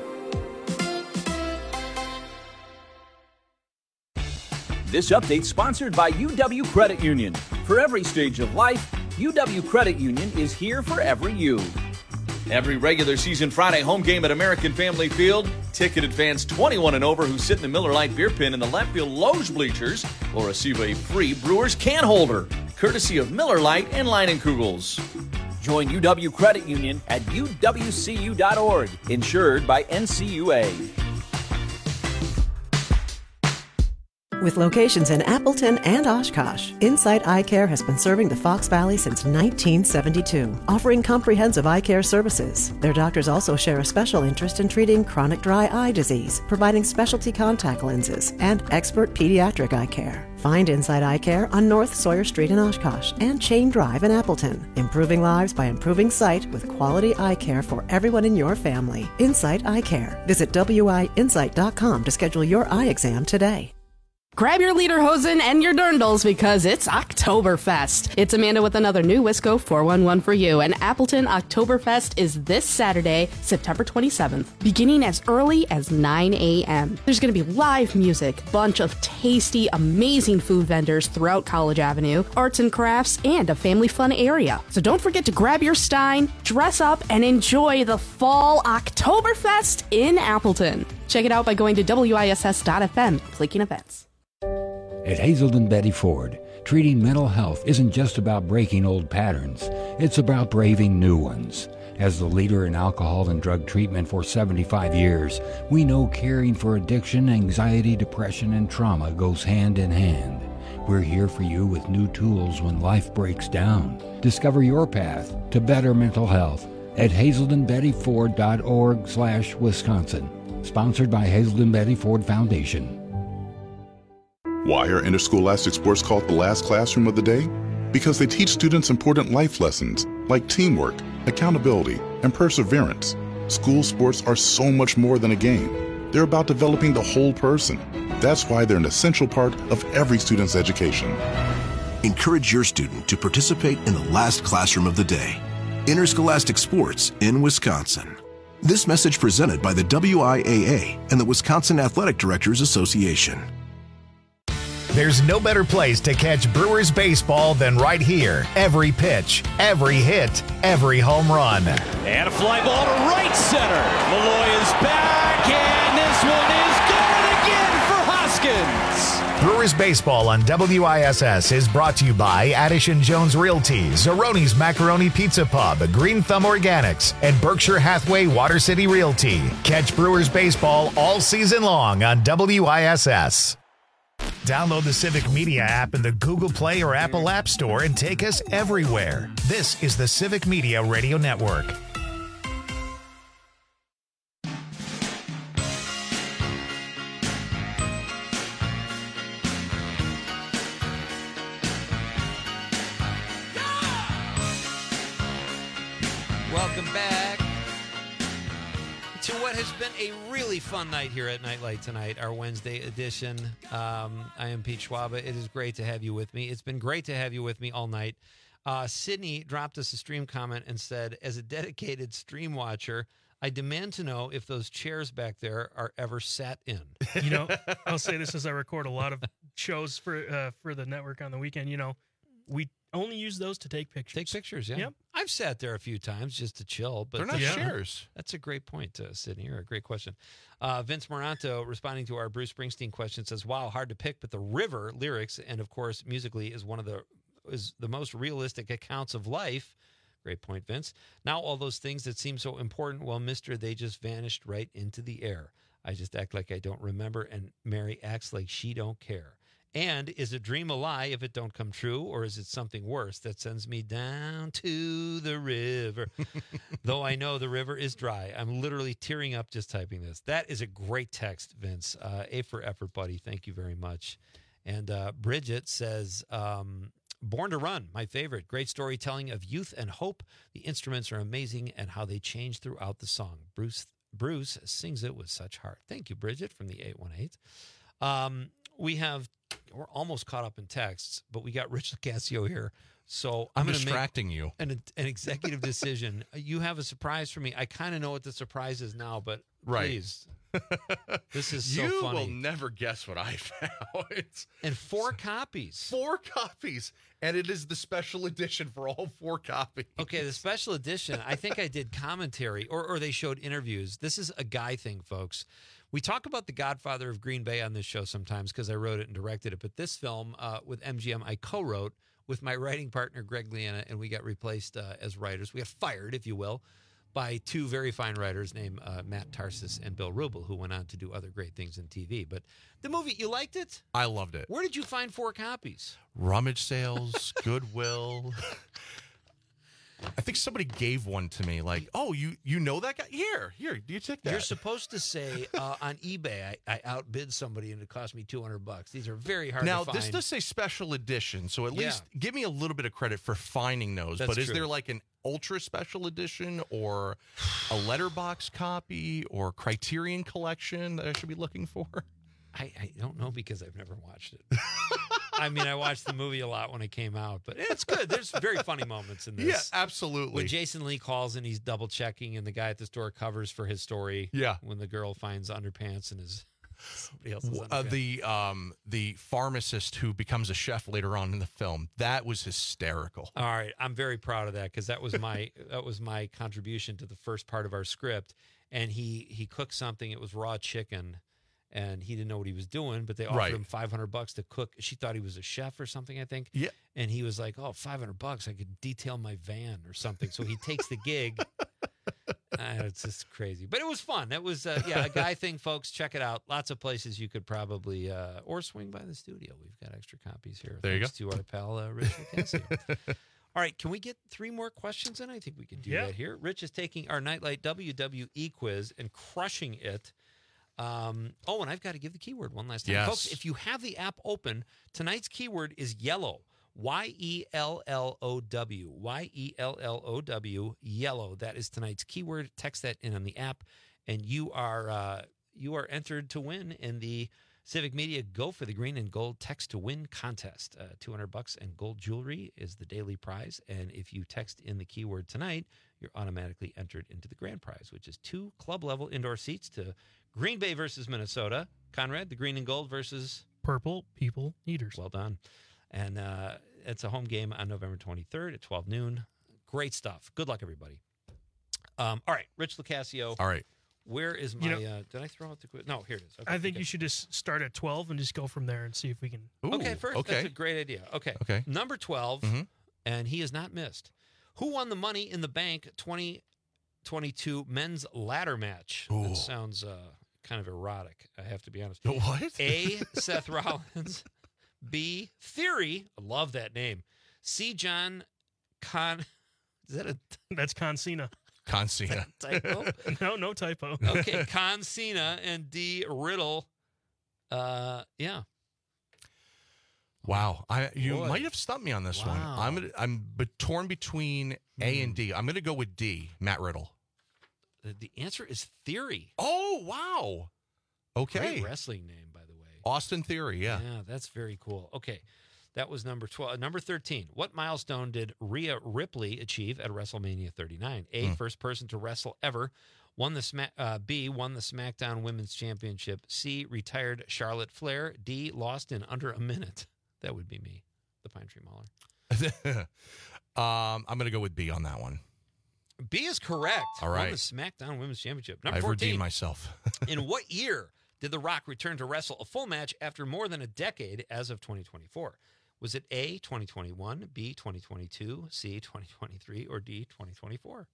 This update sponsored by UW Credit Union. For every stage of life, UW Credit Union is here for every you. Every regular season Friday home game at American Family Field, ticketed fans 21 and over who sit in the Miller Lite beer pen in the left field Loge bleachers will receive a free Brewers can holder, courtesy of Miller Lite and Leinenkugels. Join UW Credit Union at uwcu.org, insured by NCUA. With locations in Appleton and Oshkosh, Insight Eye Care has been serving the Fox Valley since 1972, offering comprehensive eye care services. Their doctors also share a special interest in treating chronic dry eye disease, providing specialty contact lenses, and expert pediatric eye care. Find Insight Eye Care on North Sawyer Street in Oshkosh and Chain Drive in Appleton. Improving lives by improving sight with quality eye care for everyone in your family. Insight Eye Care. Visit wiinsight.com to schedule your eye exam today. Grab your lederhosen and your dirndls because it's Oktoberfest. It's Amanda with another new Wisco 411 for you, and Appleton Oktoberfest is this Saturday, September 27th, beginning as early as 9 a.m. There's going to be live music, bunch of tasty, amazing food vendors throughout College Avenue, arts and crafts, and a family fun area. So don't forget to grab your stein, dress up, and enjoy the fall Oktoberfest in Appleton. Check it out by going to wiss.fm, clicking events. At Hazelden Betty Ford, treating mental health isn't just about breaking old patterns, it's about braving new ones. As the leader in alcohol and drug treatment for 75 years, we know caring for addiction, anxiety, depression, and trauma goes hand in hand. We're here for you with new tools when life breaks down. Discover your path to better mental health at hazeldenbettyford.org/Wisconsin. Sponsored by Hazelden Betty Ford Foundation. Why are interscholastic sports called the last classroom of the day? Because they teach students important life lessons like teamwork, accountability, and perseverance. School sports are so much more than a game. They're about developing the whole person. That's why they're an essential part of every student's education. Encourage your student to participate in the last classroom of the day. Interscholastic sports in Wisconsin. This message presented by the WIAA and the Wisconsin Athletic Directors Association. There's no better place to catch Brewers baseball than right here. Every pitch, every hit, every home run. And a fly ball to right center. Malloy is back, and this one is good again for Hoskins. Brewers baseball on WISS is brought to you by Addison Jones Realty, Zeroni's Macaroni Pizza Pub, Green Thumb Organics, and Berkshire Hathaway Water City Realty. Catch Brewers baseball all season long on WISS. Download the Civic Media app in the Google Play or Apple App Store and take us everywhere. This is the Civic Media Radio Network. Welcome back to what has been a really fun night here at Nightlight tonight, our Wednesday edition. I am Pete Schwaba. It is great to have you with me. It's been great to have you with me all night. Sydney dropped us a stream comment and said, as a dedicated stream watcher, I demand to know if those chairs back there are ever sat in. You know, I'll say this as I record a lot of shows for the network on the weekend. You know, we only use those to take pictures. Take pictures, yeah. Yep. I've sat there a few times just to chill. But They're not chairs. That's a great point, Sydney. Or a great question. Vince Moranto, responding to our Bruce Springsteen question, says, wow, hard to pick, but the River lyrics and, of course, musically is the most realistic accounts of life. Great point, Vince. Now all those things that seem so important, well, mister, they just vanished right into the air. I just act like I don't remember, and Mary acts like she don't care. And is a dream a lie if it don't come true, or is it something worse that sends me down to the river? Though I know the river is dry. I'm literally tearing up just typing this. That is a great text, Vince. A for effort, buddy. Thank you very much. And Bridget says, Born to Run, my favorite. Great storytelling of youth and hope. The instruments are amazing and how they change throughout the song. Bruce sings it with such heart. Thank you, Bridget, from the 818. We're almost caught up in texts, but we got Rich Lacasio here. So I'm going to distracting you. An executive decision. You have a surprise for me. I kind of know what the surprise is now, but please. This is so you funny. You will never guess what I found. And 4 copies. 4 copies. And it is the special edition for all 4 copies. Okay, the special edition, I think I did commentary, or they showed interviews. This is a guy thing, folks. We talk about The Godfather of Green Bay on this show sometimes because I wrote it and directed it. But this film with MGM, I co-wrote with my writing partner, Greg Liana, and we got replaced as writers. We got fired, if you will. by two very fine writers named Matt Tarsis and Bill Rubel, who went on to do other great things in TV. But the movie, you liked it? I loved it. Where did you find 4 copies? Rummage sales, Goodwill. I think somebody gave one to me. Like, oh, you know that guy? Here, do you take that? You're supposed to say on eBay, I outbid somebody and it cost me $200. These are very hard now, to find. this does say special edition, so at least give me a little bit of credit for finding those. That's but is true. there like an ultra special edition or a letterbox copy or Criterion collection that I should be looking for? I don't know because I've never watched it. I mean, I watched the movie a lot when it came out, but it's good. There's very funny moments in this. Yeah, absolutely. When Jason Lee calls and he's double checking, and the guy at the store covers for his story. Yeah. When the girl finds underpants in his somebody else's underpants. The pharmacist who becomes a chef later on in the film, that was hysterical. All right, I'm very proud of that because that was my contribution to the first part of our script. And he cooked something. It was raw chicken. And he didn't know what he was doing, but they offered him $500 to cook. She thought he was a chef or something, I think. Yeah. And he was like, "Oh, $500, I could detail my van or something." So he takes the gig. It's just crazy, but it was fun. It was a guy thing, folks. Check it out. Lots of places you could probably or swing by the studio. We've got extra copies here. There you thanks to our pal Rich Lucasio. All right, can we get 3 more questions in? I think we can do that here. Rich is taking our Nightlight WWE quiz and crushing it. And I've got to give the keyword one last time. Yes. Folks, if you have the app open, tonight's keyword is yellow. YELLOW. YELLOW. Yellow. That is tonight's keyword. Text that in on the app, and you are entered to win in the Civic Media Go for the Green and Gold Text to Win contest. $200 and gold jewelry is the daily prize, and if you text in the keyword tonight, you're automatically entered into the grand prize, which is 2 club-level indoor seats to Green Bay versus Minnesota. Conrad, the green and gold versus Purple People Eaters. Well done. And it's a home game on November 23rd at 12 noon. Great stuff. Good luck, everybody. All right, Rich Lucasio. All right. Where is my... did I throw out the quiz? No, here it is. Okay, I think you should just start at 12 and just go from there and see if we can. Okay, first, that's a great idea. Okay. Number 12, and he has not missed. Who won the Money in the Bank 2022 men's ladder match? Ooh. That sounds kind of erotic, I have to be honest. What? A, Seth Rollins. B, Theory. I love that name. C, John Con... Is that a... That's Con Cena. Con Cena. Typo? No typo. Okay, Con Cena. And D, Riddle. Yeah. Wow, you Boy. might have stumped me on this one. Wow. I'm torn between A and D. I'm going to go with D, Matt Riddle. The answer is Theory. Oh, wow. Okay. Great wrestling name, by the way. Austin Theory, yeah. Yeah, that's very cool. Okay, that was number 12. Number 13. What milestone did Rhea Ripley achieve at WrestleMania 39? A, first person to wrestle ever. B, won the SmackDown Women's Championship. C, retired Charlotte Flair. D, lost in under a minute. That would be me, the Pine Tree Mauler. I'm going to go with B on that one. B is correct. All right. Won the SmackDown Women's Championship. Number I've 14. redeemed myself. In what year did The Rock return to wrestle a full match after more than a decade as of 2024? Was it A, 2021, B, 2022, C, 2023, or D, 2024?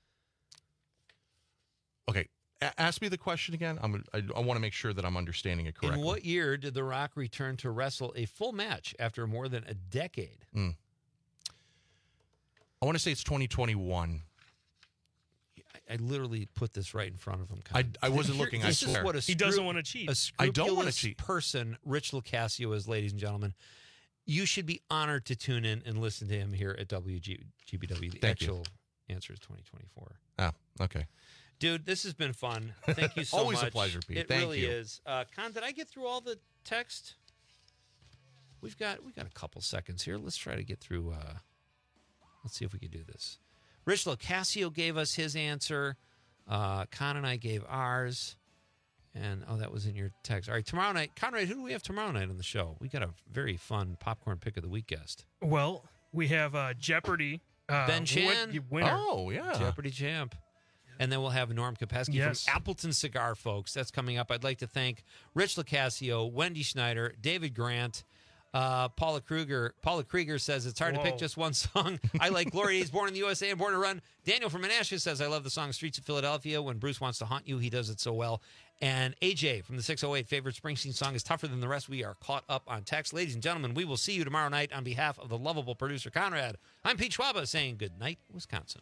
Okay. Ask me the question again. I want to make sure that I'm understanding it correctly. In what year did The Rock return to wrestle a full match after more than a decade? I want to say it's 2021. I literally put this right in front of him. I wasn't looking. I This swear. is what He doesn't want to cheat. A I don't want to scrupulous cheat. person, Rich Lucasio is, ladies and gentlemen. You should be honored to tune in and listen to him here at WGBW. The actual answer is 2024. Oh, okay. Dude, this has been fun. Thank you so Always much. a pleasure, Pete. It Thank really you. is. Con, did I get through all the text? We've got a couple seconds here. Let's try to get through. Let's see if we can do this. Rich Lucasio gave us his answer. Con and I gave ours. And, that was in your text. All right, tomorrow night. Conrad, who do we have tomorrow night on the show? We got a very fun popcorn pick of the week guest. Well, we have Jeopardy. Ben Chan. Winner. Oh, yeah. Jeopardy champ. And then we'll have Norm Kopeski from Appleton Cigar, folks. That's coming up. I'd like to thank Rich Lucasio, Wendy Schneider, David Grant, Paula Krieger says it's hard to pick just one song. I like Gloria Days, Born in the USA and Born to Run. Daniel from Menasha says, I love the song Streets of Philadelphia. When Bruce wants to haunt you, he does it so well. And AJ from the 608, favorite Springsteen song is Tougher Than the Rest. We are caught up on text. Ladies and gentlemen, we will see you tomorrow night on behalf of the lovable producer Conrad. I'm Pete Schwaba saying good night, Wisconsin.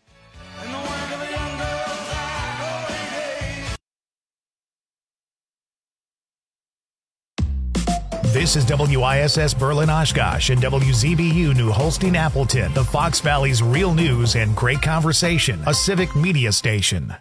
This is WISS Berlin Oshkosh and WZBU New Holstein Appleton, the Fox Valley's real news and great conversation, a civic media station.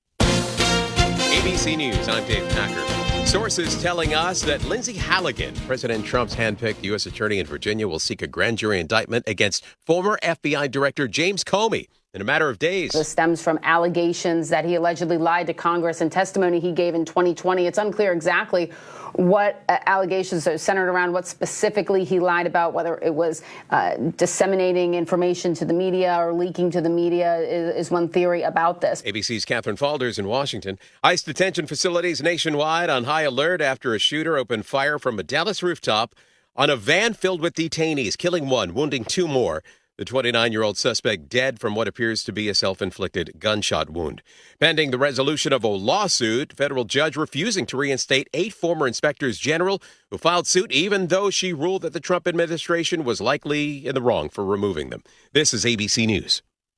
ABC News, I'm Dave Packer. Sources telling us that Lindsay Halligan, President Trump's handpicked U.S. attorney in Virginia, will seek a grand jury indictment against former FBI Director James Comey in a matter of days. This stems from allegations that he allegedly lied to Congress in testimony he gave in 2020. It's unclear exactly what allegations are centered around, what specifically he lied about, whether it was disseminating information to the media or leaking to the media is one theory about this. ABC's Catherine Falders in Washington. ICE detention facilities nationwide on high alert after a shooter opened fire from a Dallas rooftop on a van filled with detainees, killing one, wounding two more. The 29-year-old suspect dead from what appears to be a self-inflicted gunshot wound. Pending the resolution of a lawsuit, federal judge refusing to reinstate 8 former inspectors general who filed suit even though she ruled that the Trump administration was likely in the wrong for removing them. This is ABC News.